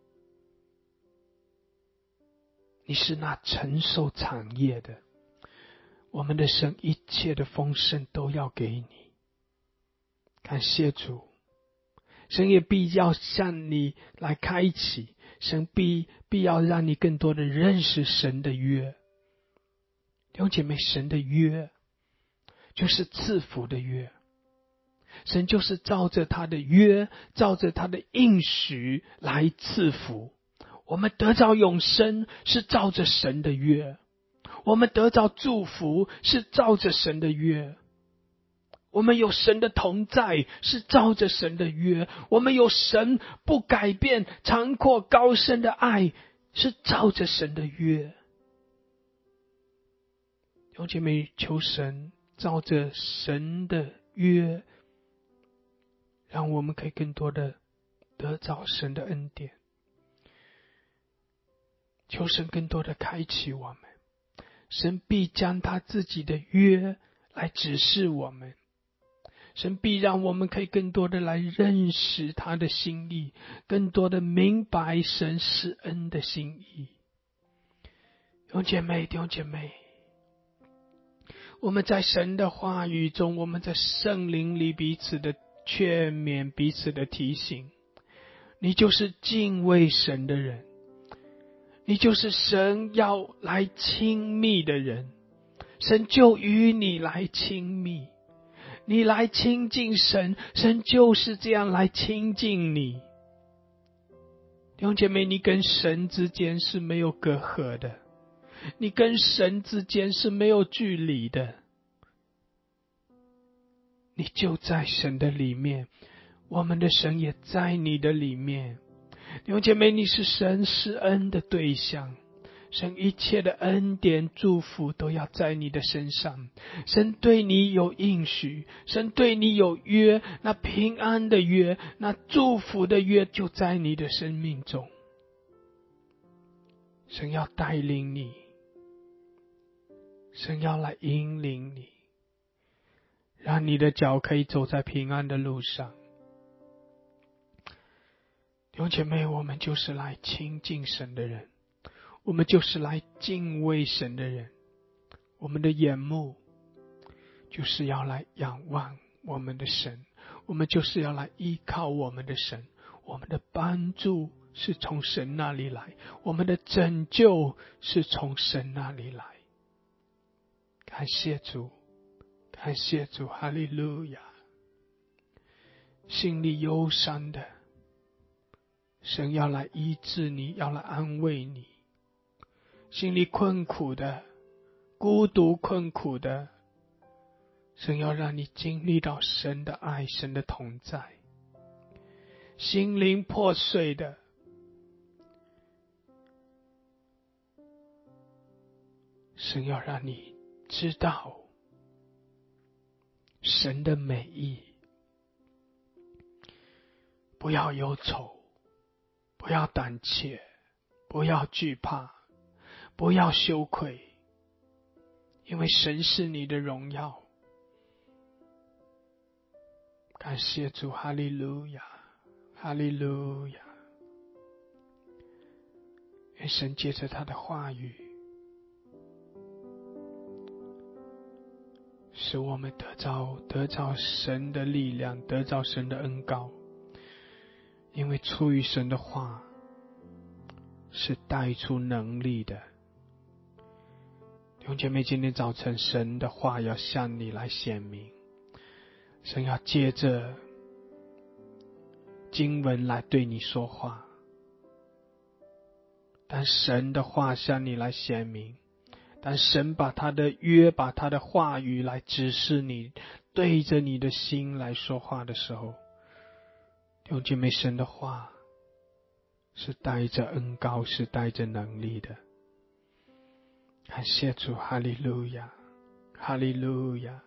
你是那承受产业的，我们的神一切的丰盛都要给你。感谢主，神也必要向你来开启，神必必要让你更多的认识神的约。弟兄姐妹，神的约就是赐福的约，神就是照着他的约，照着他的应许来赐福。我们得着永生是照着神的约，我们得着祝福是照着神的约，我们有神的同在是照着神的约，我们有神不改变长阔高深的爱是照着神的约。弟兄姐妹，求神照着神的约，让我们可以更多的得着神的恩典，求神更多的开启我们，神必将他自己的约来指示我们，神必让我们可以更多的来认识他的心意，更多的明白神施恩的心意。 弟兄姐妹，弟兄姐妹，我们在神的话语中，我们在圣灵里彼此的劝勉，彼此的提醒。你就是敬畏神的人，你就是神要来亲密的人，神就与你来亲密，你来亲近神，神就是这样来亲近你。弟兄姐妹，你跟神之间是没有隔阂的，你跟神之间是没有距离的，你就在神的里面，我们的神也在你的里面。弟兄姐妹，你是神施恩的对象，神一切的恩典祝福都要在你的身上。神对你有应许，神对你有约，那平安的约，那祝福的约就在你的生命中。神要带领你，神要来引领你，让你的脚可以走在平安的路上。弟兄姐妹，我们就是来亲近神的人，我们就是来敬畏神的人，我们的眼目就是要来仰望我们的神，我们就是要来依靠我们的神，我们的帮助是从神那里来，我们的拯救是从神那里来。感谢主，感谢主，哈利路亚。心里忧伤的，神要来医治你，要来安慰你；心里困苦的，孤独困苦的，神要让你经历到神的爱，神的同在；心灵破碎的，神要让你知道神的美意。不要忧愁，不要胆怯，不要惧怕，不要羞愧，因为神是你的荣耀。感谢主，哈利路亚，哈利路亚。愿神借着他的话语，使我们得着得着神的力量，得着神的恩膏。因为出于神的话是带出能力的。弟兄姐妹，今天早晨神的话要向你来显明，神要借着经文来对你说话。但神的话向你来显明，但神把他的约，把他的话语来指示你，对着你的心来说话的时候，弟兄姐妹，神的话是带着恩膏，是带着能力的。感谢主，哈利路亚，哈利路亚。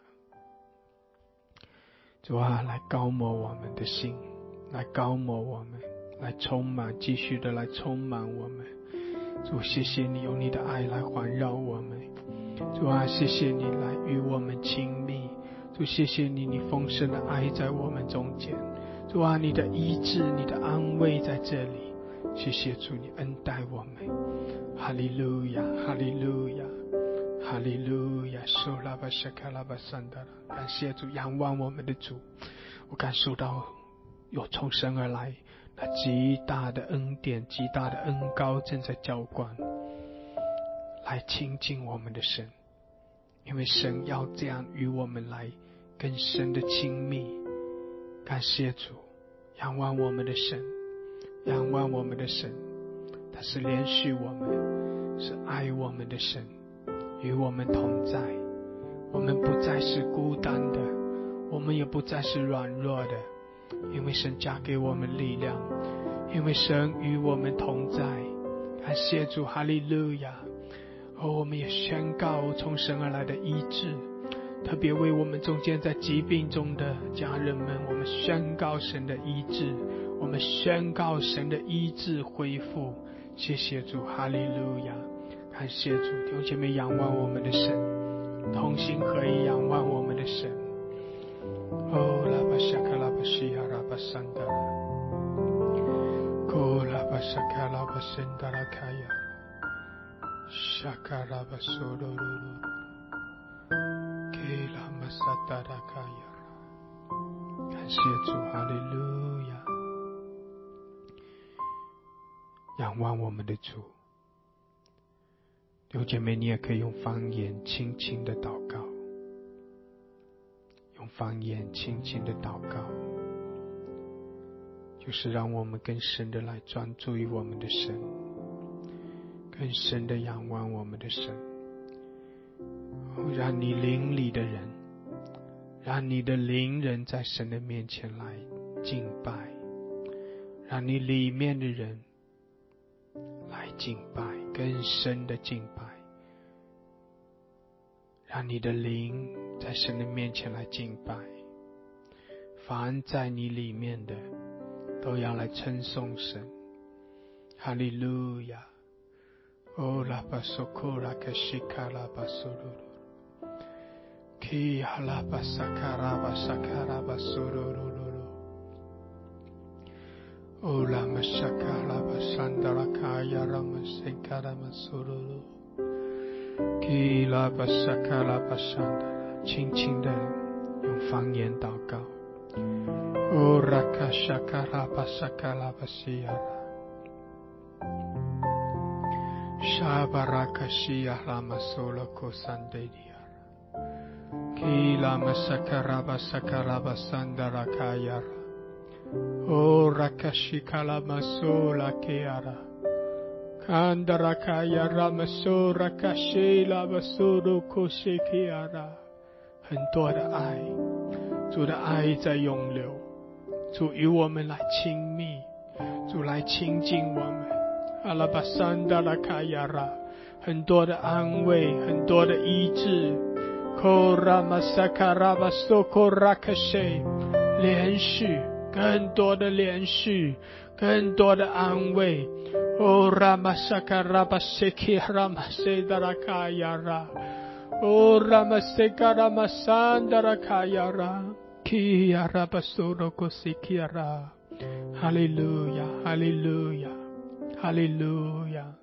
主啊，来膏抹我们的心，来膏抹我们，来充满，继续的来充满我们。主，谢谢你用你的爱来环绕我们。主啊，谢谢你来与我们亲密。主，谢谢你，你丰盛的爱在我们中间。主啊，你的医治，你的安慰在这里。谢谢主，你恩待我们。哈利路亚，哈利路亚，哈利路亚。苏拉巴沙卡拉巴桑达拉，感谢主，仰望我们的主。我感受到有从神而来那极大的恩典，极大的恩膏正在浇灌，来亲近我们的神。因为神要这样与我们来更深的亲密。感谢主，仰望我们的神，仰望我们的神，他是怜恤我们，是爱我们的神，与我们同在。我们不再是孤单的，我们也不再是软弱的，因为神加给我们力量，因为神与我们同在。感谢主，哈利路亚。而我们也宣告从神而来的医治，特别为我们中间在疾病中的家人们，我们宣告神的医治，我们宣告神的医治恢复。谢谢主，哈利路亚。感谢主，弟兄姐妹，仰望我们的神，同心合一仰望我们的神。哦，拉巴沙卡拉巴西亚拉巴桑达拉，哦，拉巴沙卡拉巴森达拉卡亚。 感谢主，哈利路亚！仰望我们的主。弟兄姐妹，你也可以用方言轻轻的祷告，用方言轻轻的祷告，就是让我们更深的来专注于我们的神，更深的仰望我们的神，让你灵里的人，让你的灵人在神的面前来敬拜，让你里面的人来敬拜，更深的敬拜，让你的灵在神的面前来敬拜。凡在你里面的都要来称颂神。哈利路亚！哦，拉巴索库拉克西卡拉巴苏鲁鲁，基哈拉巴萨卡拉巴萨卡拉巴苏鲁鲁鲁鲁，哦，拉玛萨卡拉巴山达拉卡亚拉玛塞卡拉玛苏鲁鲁，基拉巴萨卡拉巴山达拉，轻轻的用方言祷告。哦，拉卡萨卡拉巴萨卡拉巴西亚拉。Shabarakashia lama solo kosandediara. Ki lama sakaraba sakaraba sandarakayara. O rakashika lama sola keara. Kandarakaya lama sora kashe lama solo koshekiara. 很多的爱，主的爱在涌流，主与我们来亲密，主来亲近我们。阿拉巴山达拉卡亚拉，很多的安慰，很多的医治。科拉马萨卡拉巴索科拉克谢，连续，更多的连续，更多的安慰。哦，拉马萨卡拉巴塞基拉马塞达拉卡亚拉，哦，拉马塞卡拉马山达拉卡亚拉，基亚拉巴索罗科西基亚拉，哈利路亚，哈利路亚。哈利路亚！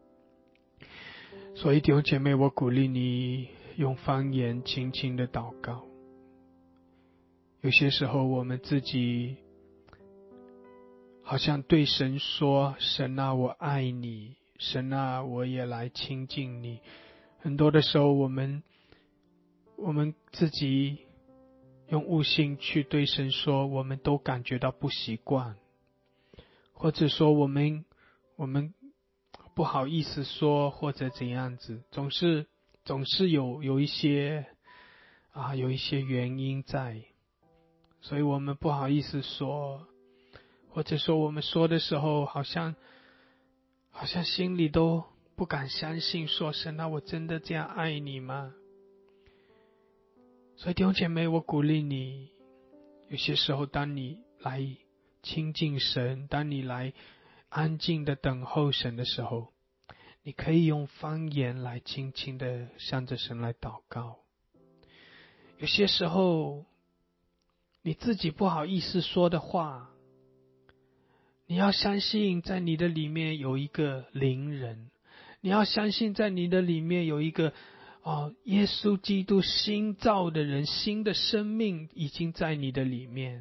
所以弟兄姐妹，我鼓励你用方言轻轻的祷告。有些时候我们自己好像对神说：神啊，我爱你，神啊，我也来亲近你。很多的时候我们我们自己用悟性去对神说，我们都感觉到不习惯，或者说我们我们不好意思说，或者怎样子，总是总是有有一些啊有一些原因在，所以我们不好意思说，或者说我们说的时候，好像好像心里都不敢相信，说神啊，我真的这样爱你吗？所以弟兄姐妹，我鼓励你，有些时候当你来亲近神，当你来安静的等候神的时候，你可以用方言来轻轻的向着神来祷告。有些时候你自己不好意思说的话，你要相信在你的里面有一个灵人，你要相信在你的里面有一个哦，耶稣基督新造的人，新的生命已经在你的里面。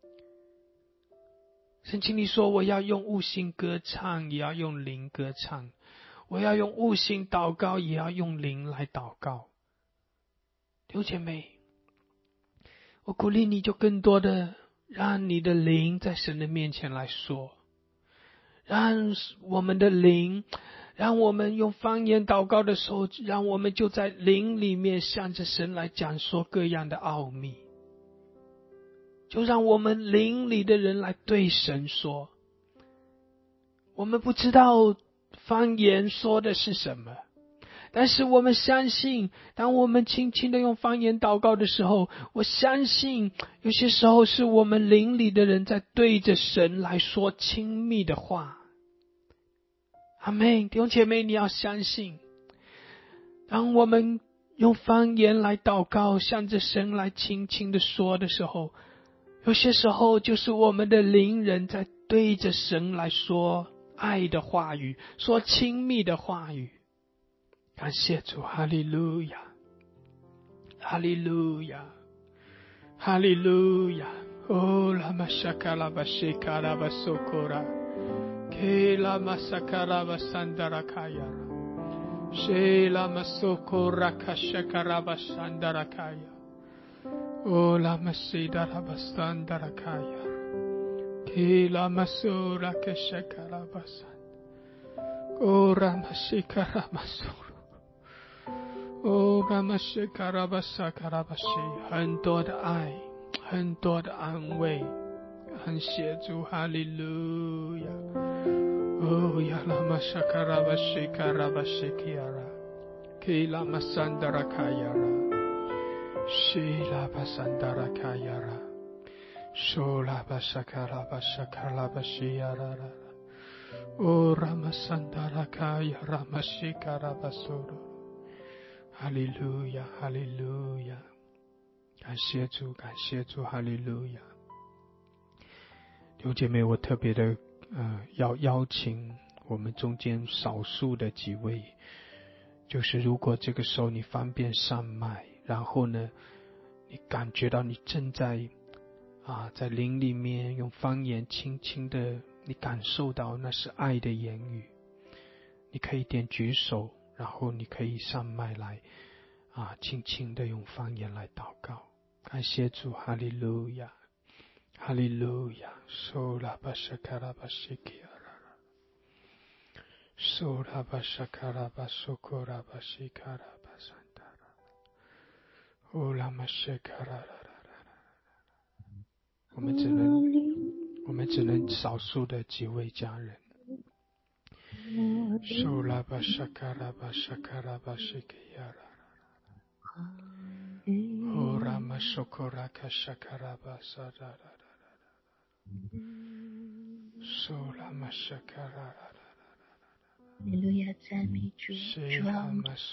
圣经里说，我要用悟性歌唱，也要用灵歌唱；我要用悟性祷告，也要用灵来祷告。弟兄姐妹，我鼓励你就更多的让你的灵在神的面前来说，让我们的灵，让我们用方言祷告的时候，让我们就在灵里面向着神来讲说各样的奥秘。就让我们灵里的人来对神说，我们不知道方言说的是什么，但是我们相信，当我们轻轻的用方言祷告的时候，我相信有些时候是我们灵里的人在对着神来说亲密的话。阿们。弟兄姐妹，你要相信，当我们用方言来祷告，向着神来轻轻的说的时候，有些时候就是我们的灵人在对着神来说爱的话语，说亲密的话语。 感谢主，哈利路亚，哈利路亚，哈利路亚。哦，拉玛沙卡拉巴西卡拉巴索库拉，给拉玛萨卡拉巴桑达拉卡亚，谢拉玛索库拉卡沙卡拉巴桑达拉卡亚，哦，拉玛西达拉巴桑达拉卡亚，给拉玛索拉卡沙卡拉巴桑，哦，拉玛西卡拉玛索。哦，拉玛西卡拉巴萨卡拉巴西，很多的爱，很多的安慰，很协助，哈利路亚。哦呀，拉玛萨卡拉巴西卡拉巴西基亚拉，基拉玛桑达拉卡亚拉，西拉巴桑达拉卡亚拉，苏拉巴萨卡拉巴萨卡拉巴西亚拉拉，哦，拉玛桑达拉卡亚拉玛西卡拉巴苏罗。哈利路亚，哈利路亚，感谢主，感谢主，哈利路亚。弟兄姐妹，我特别的呃要邀请我们中间少数的几位，就是如果这个时候你方便上麦，然后呢，你感觉到你正在啊在灵里面用方言轻轻的，你感受到那是爱的言语，你可以点举手。然后你可以上麦来啊，轻轻的用方言来祷告。感谢主，哈利路亚，哈利路亚。苏拉巴沙卡拉巴西基亚拉，苏拉巴沙卡拉巴苏库拉巴西卡拉巴桑达拉，乌拉玛西卡拉拉拉拉。我们只能，我们只能少数的几位家人。Sola basakara basakara basikiyara. Ora masokora kashakara basadara. Sola masakara. 哈利路亚，赞美主，主啊，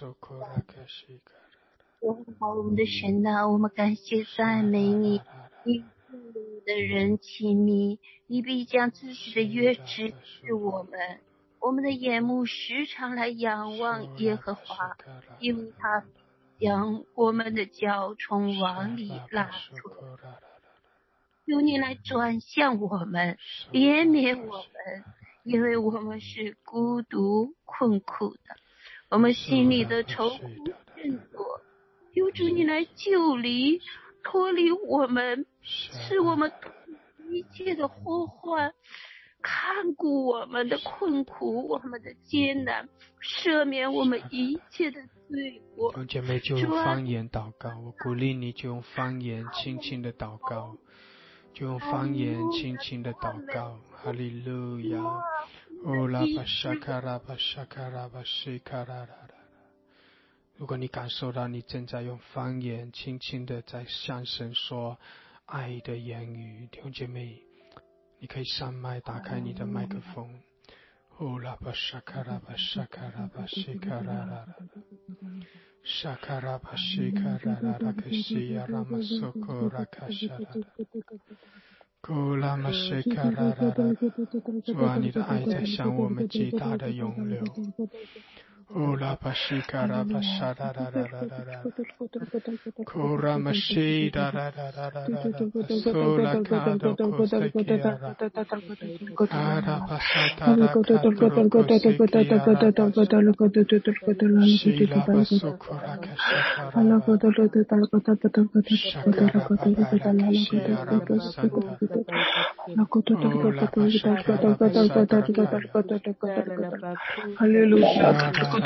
我们的神呐，我们感谢赞美你，你的人亲密，你必将自己的约指示我们。我们的眼目时常来仰望耶和华，因为他将我们的脚从网里拉出。求你来转向我们，怜悯我们，因为我们是孤独困苦的，我们心里的愁苦甚多。求主你来救离，脱离我们，使我们一切的祸患，看顾我们的困苦，我们的艰难，赦免我们一切的罪过。 弟兄姐妹就用方言祷告，我鼓励你就用方言轻轻的祷告，就用方言轻轻的祷告。哈利路亚，哦拉巴沙卡拉巴沙卡拉巴西卡拉拉拉。如果你感受到你正在用方言轻轻的在向神说爱的言语，弟兄姐妹，你可以上麦，打开你的麦克风。哦拉巴沙卡拉巴沙卡拉巴西卡拉拉拉，沙卡拉巴西卡拉拉拉克西亚拉玛索科拉卡沙拉拉，古拉玛西卡拉拉拉。主啊，你的爱在向我们极大的涌流。哦拉巴西卡拉巴沙拉拉拉拉拉拉，库拉玛西达拉拉拉拉拉拉，苏拉卡多库塞基亚拉，阿拉巴沙达拉卡多库塞基亚拉，西拉巴苏库拉卡沙卡拉，沙卡拉巴巴拉卡西亚拉巴桑达，哦拉巴沙卡拉巴沙达拉， 哈利路亚。 主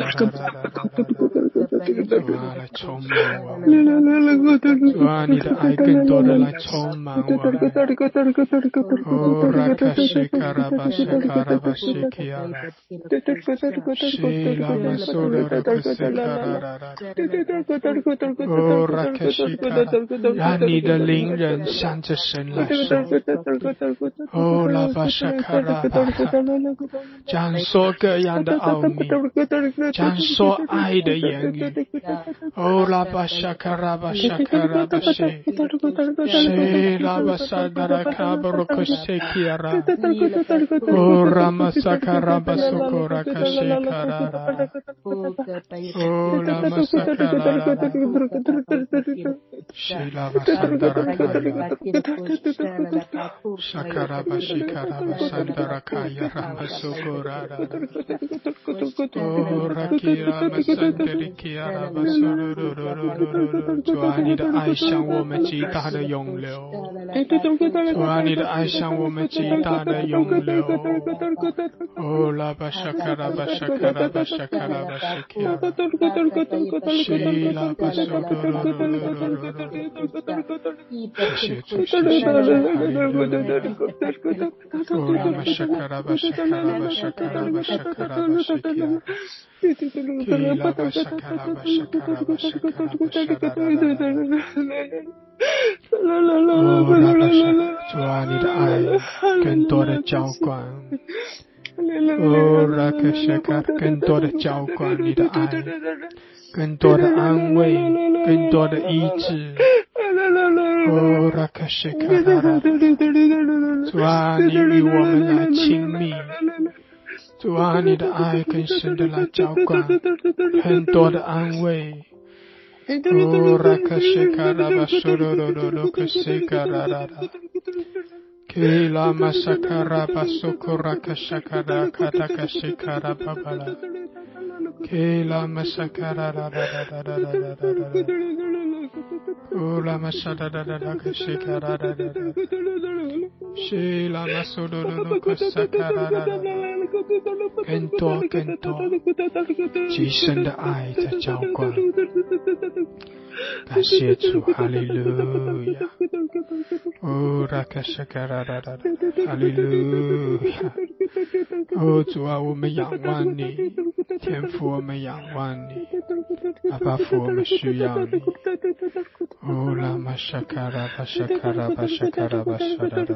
啊，来充满我们！主啊，你的爱更多的来充满我们！哦，拉卡西卡拉巴西卡拉巴西基亚拉，西拉玛苏罗拉克西卡拉拉拉，哦，拉卡西卡拉，让你的灵人向着神来说，哦，拉巴沙卡拉巴拉，讲说各样的奥秘。讲说爱的言语， Oh la bashakara bashakara bashi. She la basadara kabarokosekiara. Oh ramasakara basokora kashekarara. Oh la masakara. She la basandara kaya. Shakara bashikara basandara kaya ramasokorara. Oh rakira masandari kiara basororororororo.主啊，你的爱向我们极大的涌流。主啊，你的爱向我们极大的涌流。哦拉巴沙卡拉巴沙卡拉巴沙卡拉巴沙基亚。西拉巴索罗罗罗罗罗罗。谢谢主，谢谢主，哈利路亚。哦拉巴沙卡拉巴沙卡拉巴沙卡拉巴沙卡拉巴沙基亚。Kila bashakara bashakara bashakara bashakara。主啊，你的爱更多的浇灌。哦，拉克谢卡，更多的浇灌你的爱，更多的安慰，更多的医治。哦，拉克谢卡拉，主啊，你与我们来亲密。主啊，你的爱更深的来浇灌，很多的安慰。哦，拉克谢卡拉巴索罗罗罗罗克谢卡拉拉拉。Kila masakara basokora kashakara kataka shikara babala. Kila masakara da da da da da da da da da. Kula masada da da da kashikara da da da. Shila masododo kashakara da da. 更多更多极深的爱在浇灌。感谢主，哈利路亚。哦，拉卡沙卡拉拉拉，哈利路亚。哦，主啊，我们仰望你，天父，我们仰望你，阿爸父，我们需要你。哦，拉玛沙卡拉巴沙卡拉巴沙卡拉巴沙拉拉拉。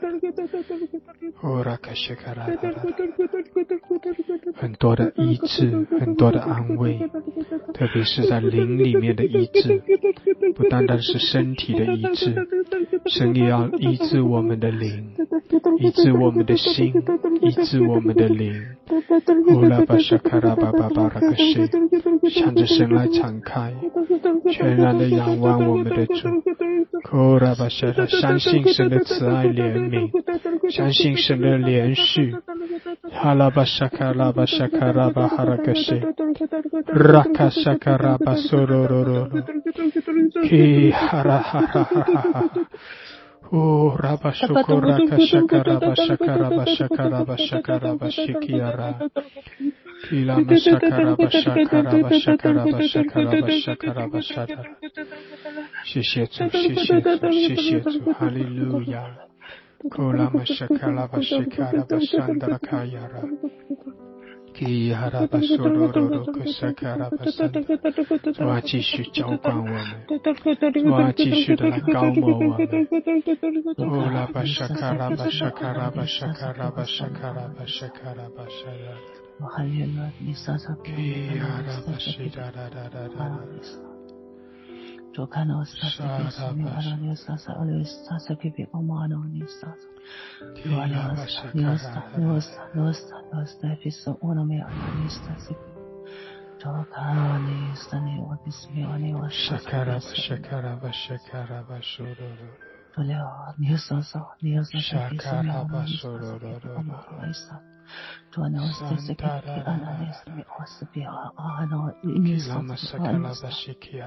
哦，拉卡沙卡拉拉拉。很多的医治，很多的安慰，特别是在灵里面的医治，不单单是身体的医治，神也要医治我们的灵，医治我们的心，医治我们的灵。乌拉巴沙卡拉巴巴巴拉克西，向着神来敞开，全然的仰望我们的主。乌拉巴沙拉，相信神的慈爱怜悯，相信神的连续。哈拉巴沙卡拉巴沙卡拉巴哈拉克西，拉卡沙卡拉巴索罗罗罗罗，基哈拉哈哈哈哈。Oh, Rabba Shukura Kashakara Bashakara Bashakara Bashakara Bashikiara. Kila Mashakara Bashakara Bashakara Bashakara Bashakara Bashakara. 谢谢主，谢谢主，谢谢主，哈利路亚。Kula Mashakara Bashakara Bashandara Kayara. Ki haraba sororo kusakara basanda， 主啊，继续浇灌我们，主啊，继续的来高摩我们。哦，拉巴沙卡拉巴沙卡拉巴沙卡拉巴沙卡拉巴沙卡拉巴沙拉。Ki haraba shi da da da da da。主看到萨萨比苏米阿拉尼萨萨阿里萨萨比比欧玛诺尼萨萨。主啊，你我萨你我萨你我萨你我萨你我萨比苏欧诺米阿拉尼萨萨。主看到你萨你我比苏米阿尼我萨萨比苏。Shakara ba shakara ba shororo。主了，你萨萨你我萨萨比苏米阿拉尼萨萨比欧玛尼萨。主啊，你我萨萨比阿拉尼萨米我萨比阿阿诺尼萨萨阿尼萨。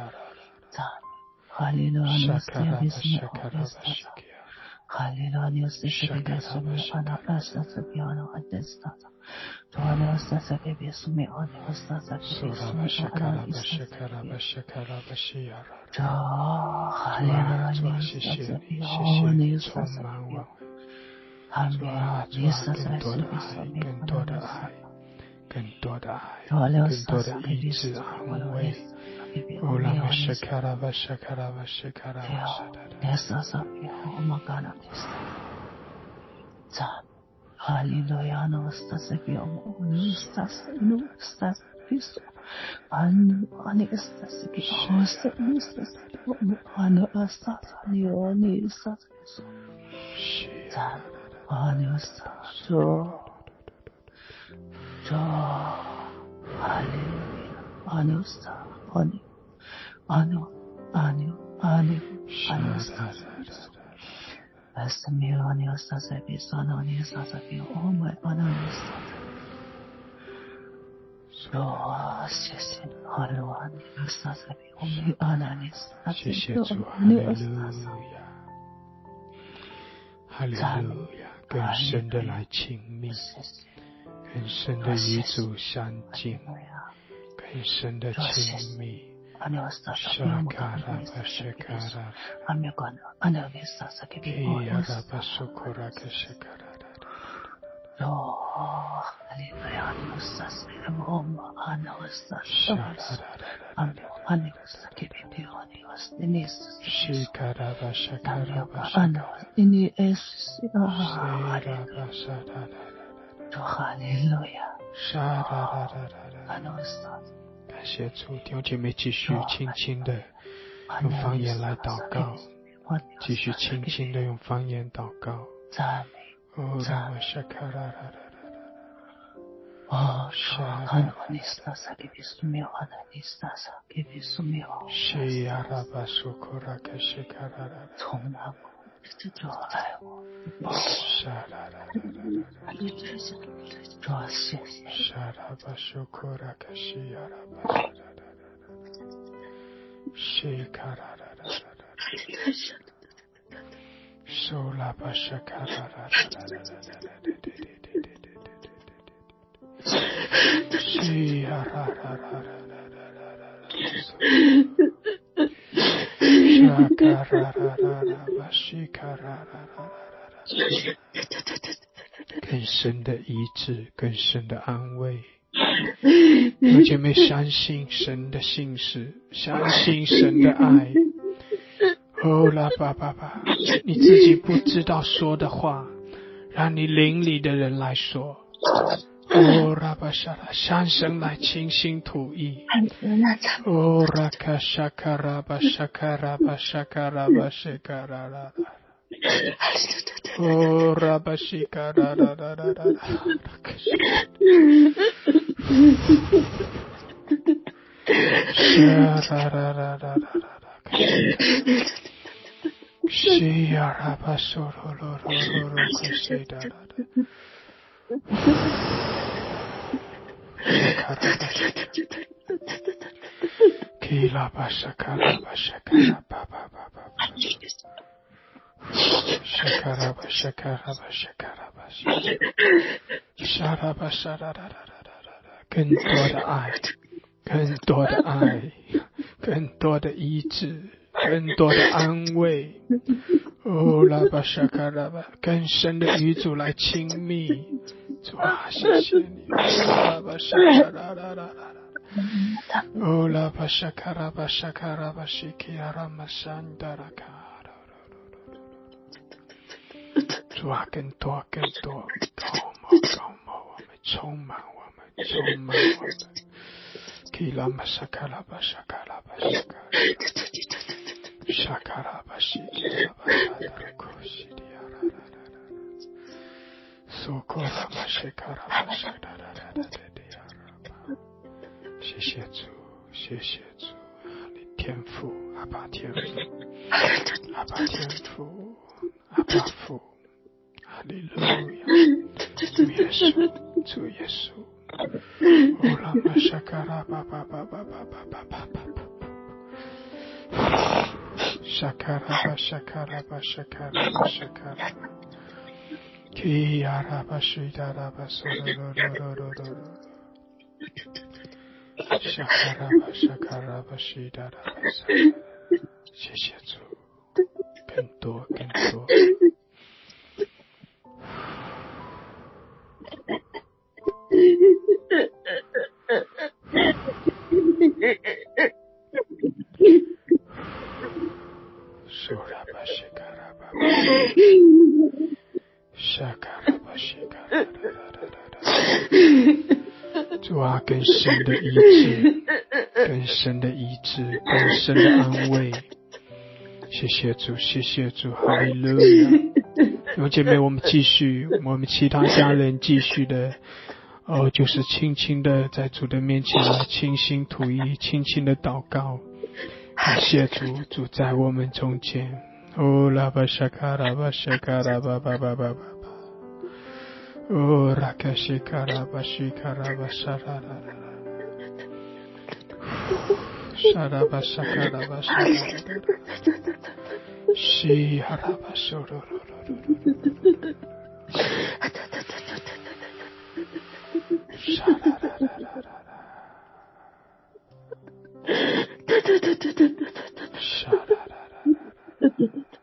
哈利路亚，你是耶稣的儿子。哈利路亚，你是耶稣的儿子。阿拉阿萨萨比阿拉阿德斯塔。主啊，你是萨萨比比苏米阿尼我萨萨比比苏米阿拉伊萨比。主，哈利路亚，你是萨萨比阿尼萨萨比。哈利路亚，你是萨萨比苏米阿尼萨。更多的爱，更多的医治安慰。哦，拉巴沙卡拉巴沙卡拉巴沙卡拉巴沙达达。萨萨比欧玛嘎纳尼萨。赞，哈利路亚，诺萨萨比欧玛尼萨萨努萨萨比苏。 anu ani sasaki osa nisas omu anu asasa ni oni sasaki ta anu saso to hallelujah anu sa anu anu anu anu anu sasaki Asamil anu sasaki sana anu sasaki omu anu sasaki Oh, 谢谢哈利路亚，你撒撒比我们阿纳尼斯， 谢谢主，哈利路亚，哈利路亚，更深的来亲密，更深的与主相近，更深的亲密。沙卡拉巴沙卡拉， 阿米关的，阿纳尼撒撒比我们阿巴苏库拉克沙卡拉。 Oh, hallelujah, Anusas, Roma, Anusas, Anus, Kibiti, Anus, Denis, Shikaraba, Shakaraba, Anus, Ini es, Hallelujah, Anusas. 感谢主，弟兄姐妹继续轻轻的用方言来祷告，继续轻轻的用方言祷告。哦，让我沙卡拉拉拉哦，阿尼斯塔萨给比苏米奥，阿尼斯塔萨给比苏米奥。 是呀，拉巴苏库拉克西卡拉拉。 从那主爱我， 沙拉拉拉拉。 主谢谢。 沙拉巴苏库拉克西呀拉巴沙拉拉拉。西卡拉拉拉拉拉。苏拉巴沙卡拉拉拉拉拉拉拉。西呀啦啦啦啦啦啦啦，沙卡啦啦啦啦，巴西卡啦啦啦啦啦，更深的医治，更深的安慰。有姐妹相信神的信实，相信神的爱。哦啦爸爸爸，你自己不知道说的话，让你邻里的人来说。哦，拉巴沙拉，向神来倾心吐意。哦，拉卡沙卡拉巴沙卡拉巴沙卡拉巴沙卡拉拉拉。哦，拉巴西卡拉拉拉拉拉拉。沙拉拉拉拉拉拉。西呀拉巴苏罗罗罗罗罗克西达拉拉。Kila bashakara bashakara baba baba shakara bashakara bashakara bashakara bashara 更多的爱，更多的爱，更多的医治，更多的安慰。哦，拉巴沙卡拉巴，更深的与主来亲密。主啊，谢谢你！拉巴沙卡拉拉拉拉。哦，拉巴沙卡拉巴沙卡拉巴西基阿拉玛山达拉卡。主啊，更多更多，高摩高摩，我们充满我们，充满我们。基拉玛沙卡拉巴沙卡拉巴沙卡。Shakara bashiki rabashadara koshidi arararara. Sokora bashikara bashadara rararara. 谢谢主，谢谢主，你天父，阿爸天父，阿爸天父，阿爸父，哈利路亚，主耶稣，主耶稣。哦，拉玛沙卡拉巴巴巴巴巴巴巴巴巴。Shakaraba shakaraba shakaraba shakaraba Kiyaraba shidaraba sororororororo Shakaraba shakaraba shidaraba sorororororo 谢谢主，更多更多。Suraba shikaraba shakaraba shikaraba. 主主啊，更深的医治，更深的医治，更深的安慰。谢谢主，谢谢主，哈利路亚！弟兄姐妹，我们继续，我们其他家人继续的，哦，就是轻轻的在主的面前来倾心吐意，轻轻的祷告。感谢主，主在我们中间。哦，拉巴沙卡拉巴沙卡拉巴巴巴巴巴巴。哦，拉卡西卡拉巴西卡拉巴沙拉拉拉。沙拉巴沙卡拉巴沙拉拉拉。西哈拉巴苏罗罗罗罗。沙拉拉拉拉拉。沙拉拉拉。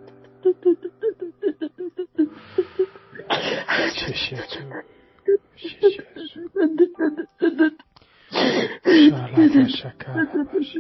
谢谢主，谢谢主。沙拉巴沙卡拉巴西。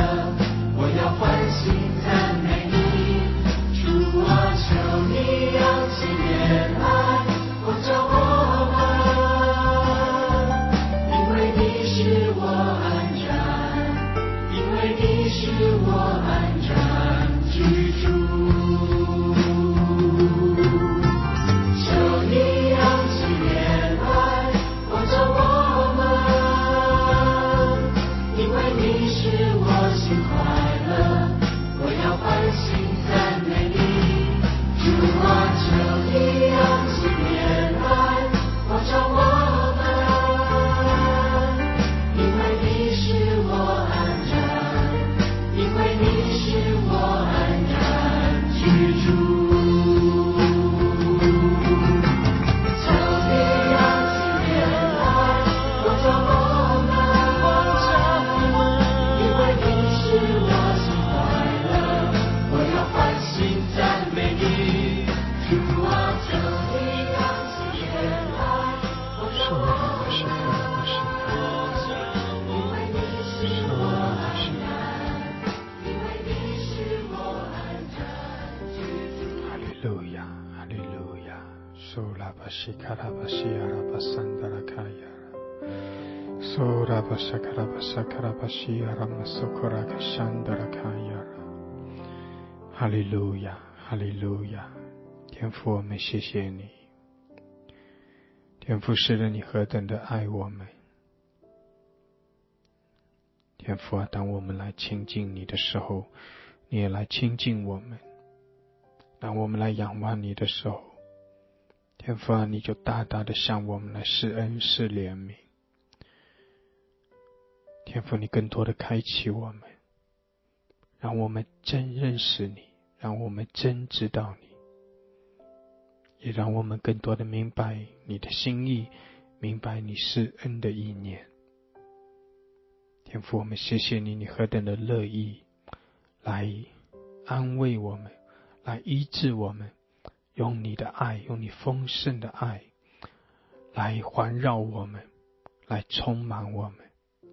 我要欢喜赞美你，主啊，求你啊。 哈利路亚，哈利路亚！天父，我们谢谢你，天父，是的，你何等的爱我们。天父啊，当我们来亲近你的时候，你也来亲近我们；当我们来仰望你的时候，天父啊，你就大大的向我们来施恩施怜悯。天父，你更多的开启我们，让我们真认识你，让我们真知道你，也让我们更多的明白你的心意，明白你施恩的意念。天父，我们谢谢你，你何等的乐意来安慰我们，来医治我们，用你的爱，用你丰盛的爱来环绕我们，来充满我们。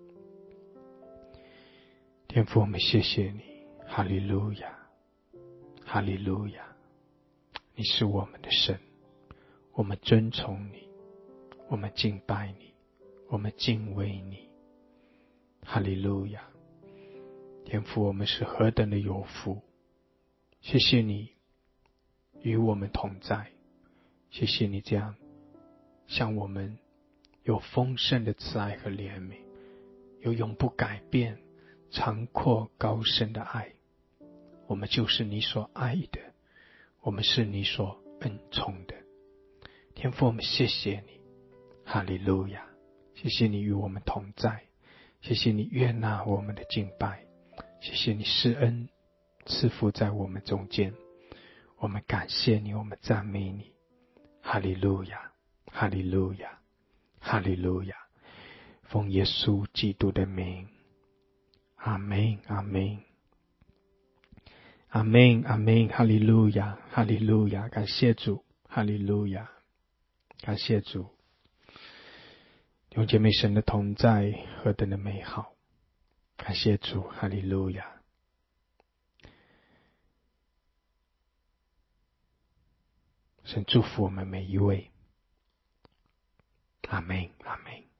天父，我们谢谢你，哈利路亚，哈利路亚！你是我们的神，我们尊崇你，我们敬拜你，我们敬畏你，哈利路亚！天父，我们是何等的有福！谢谢你与我们同在，谢谢你这样向我们有丰盛的慈爱和怜悯，有永不改变长阔高深的爱。我们就是你所爱的，我们是你所恩宠的。天父，我们谢谢你，哈利路亚！谢谢你与我们同在，谢谢你悦纳我们的敬拜，谢谢你施恩赐福在我们中间。我们感谢你，我们赞美你，哈利路亚，哈利路亚，哈利路亚！奉耶稣基督的名，阿们，阿们，阿们，阿们，哈利路亚，哈利路亚！感谢主，哈利路亚，感谢主。弟兄姐妹，神的同在何等的美好！感谢主，哈利路亚！神祝福我们每一位，阿们，阿们。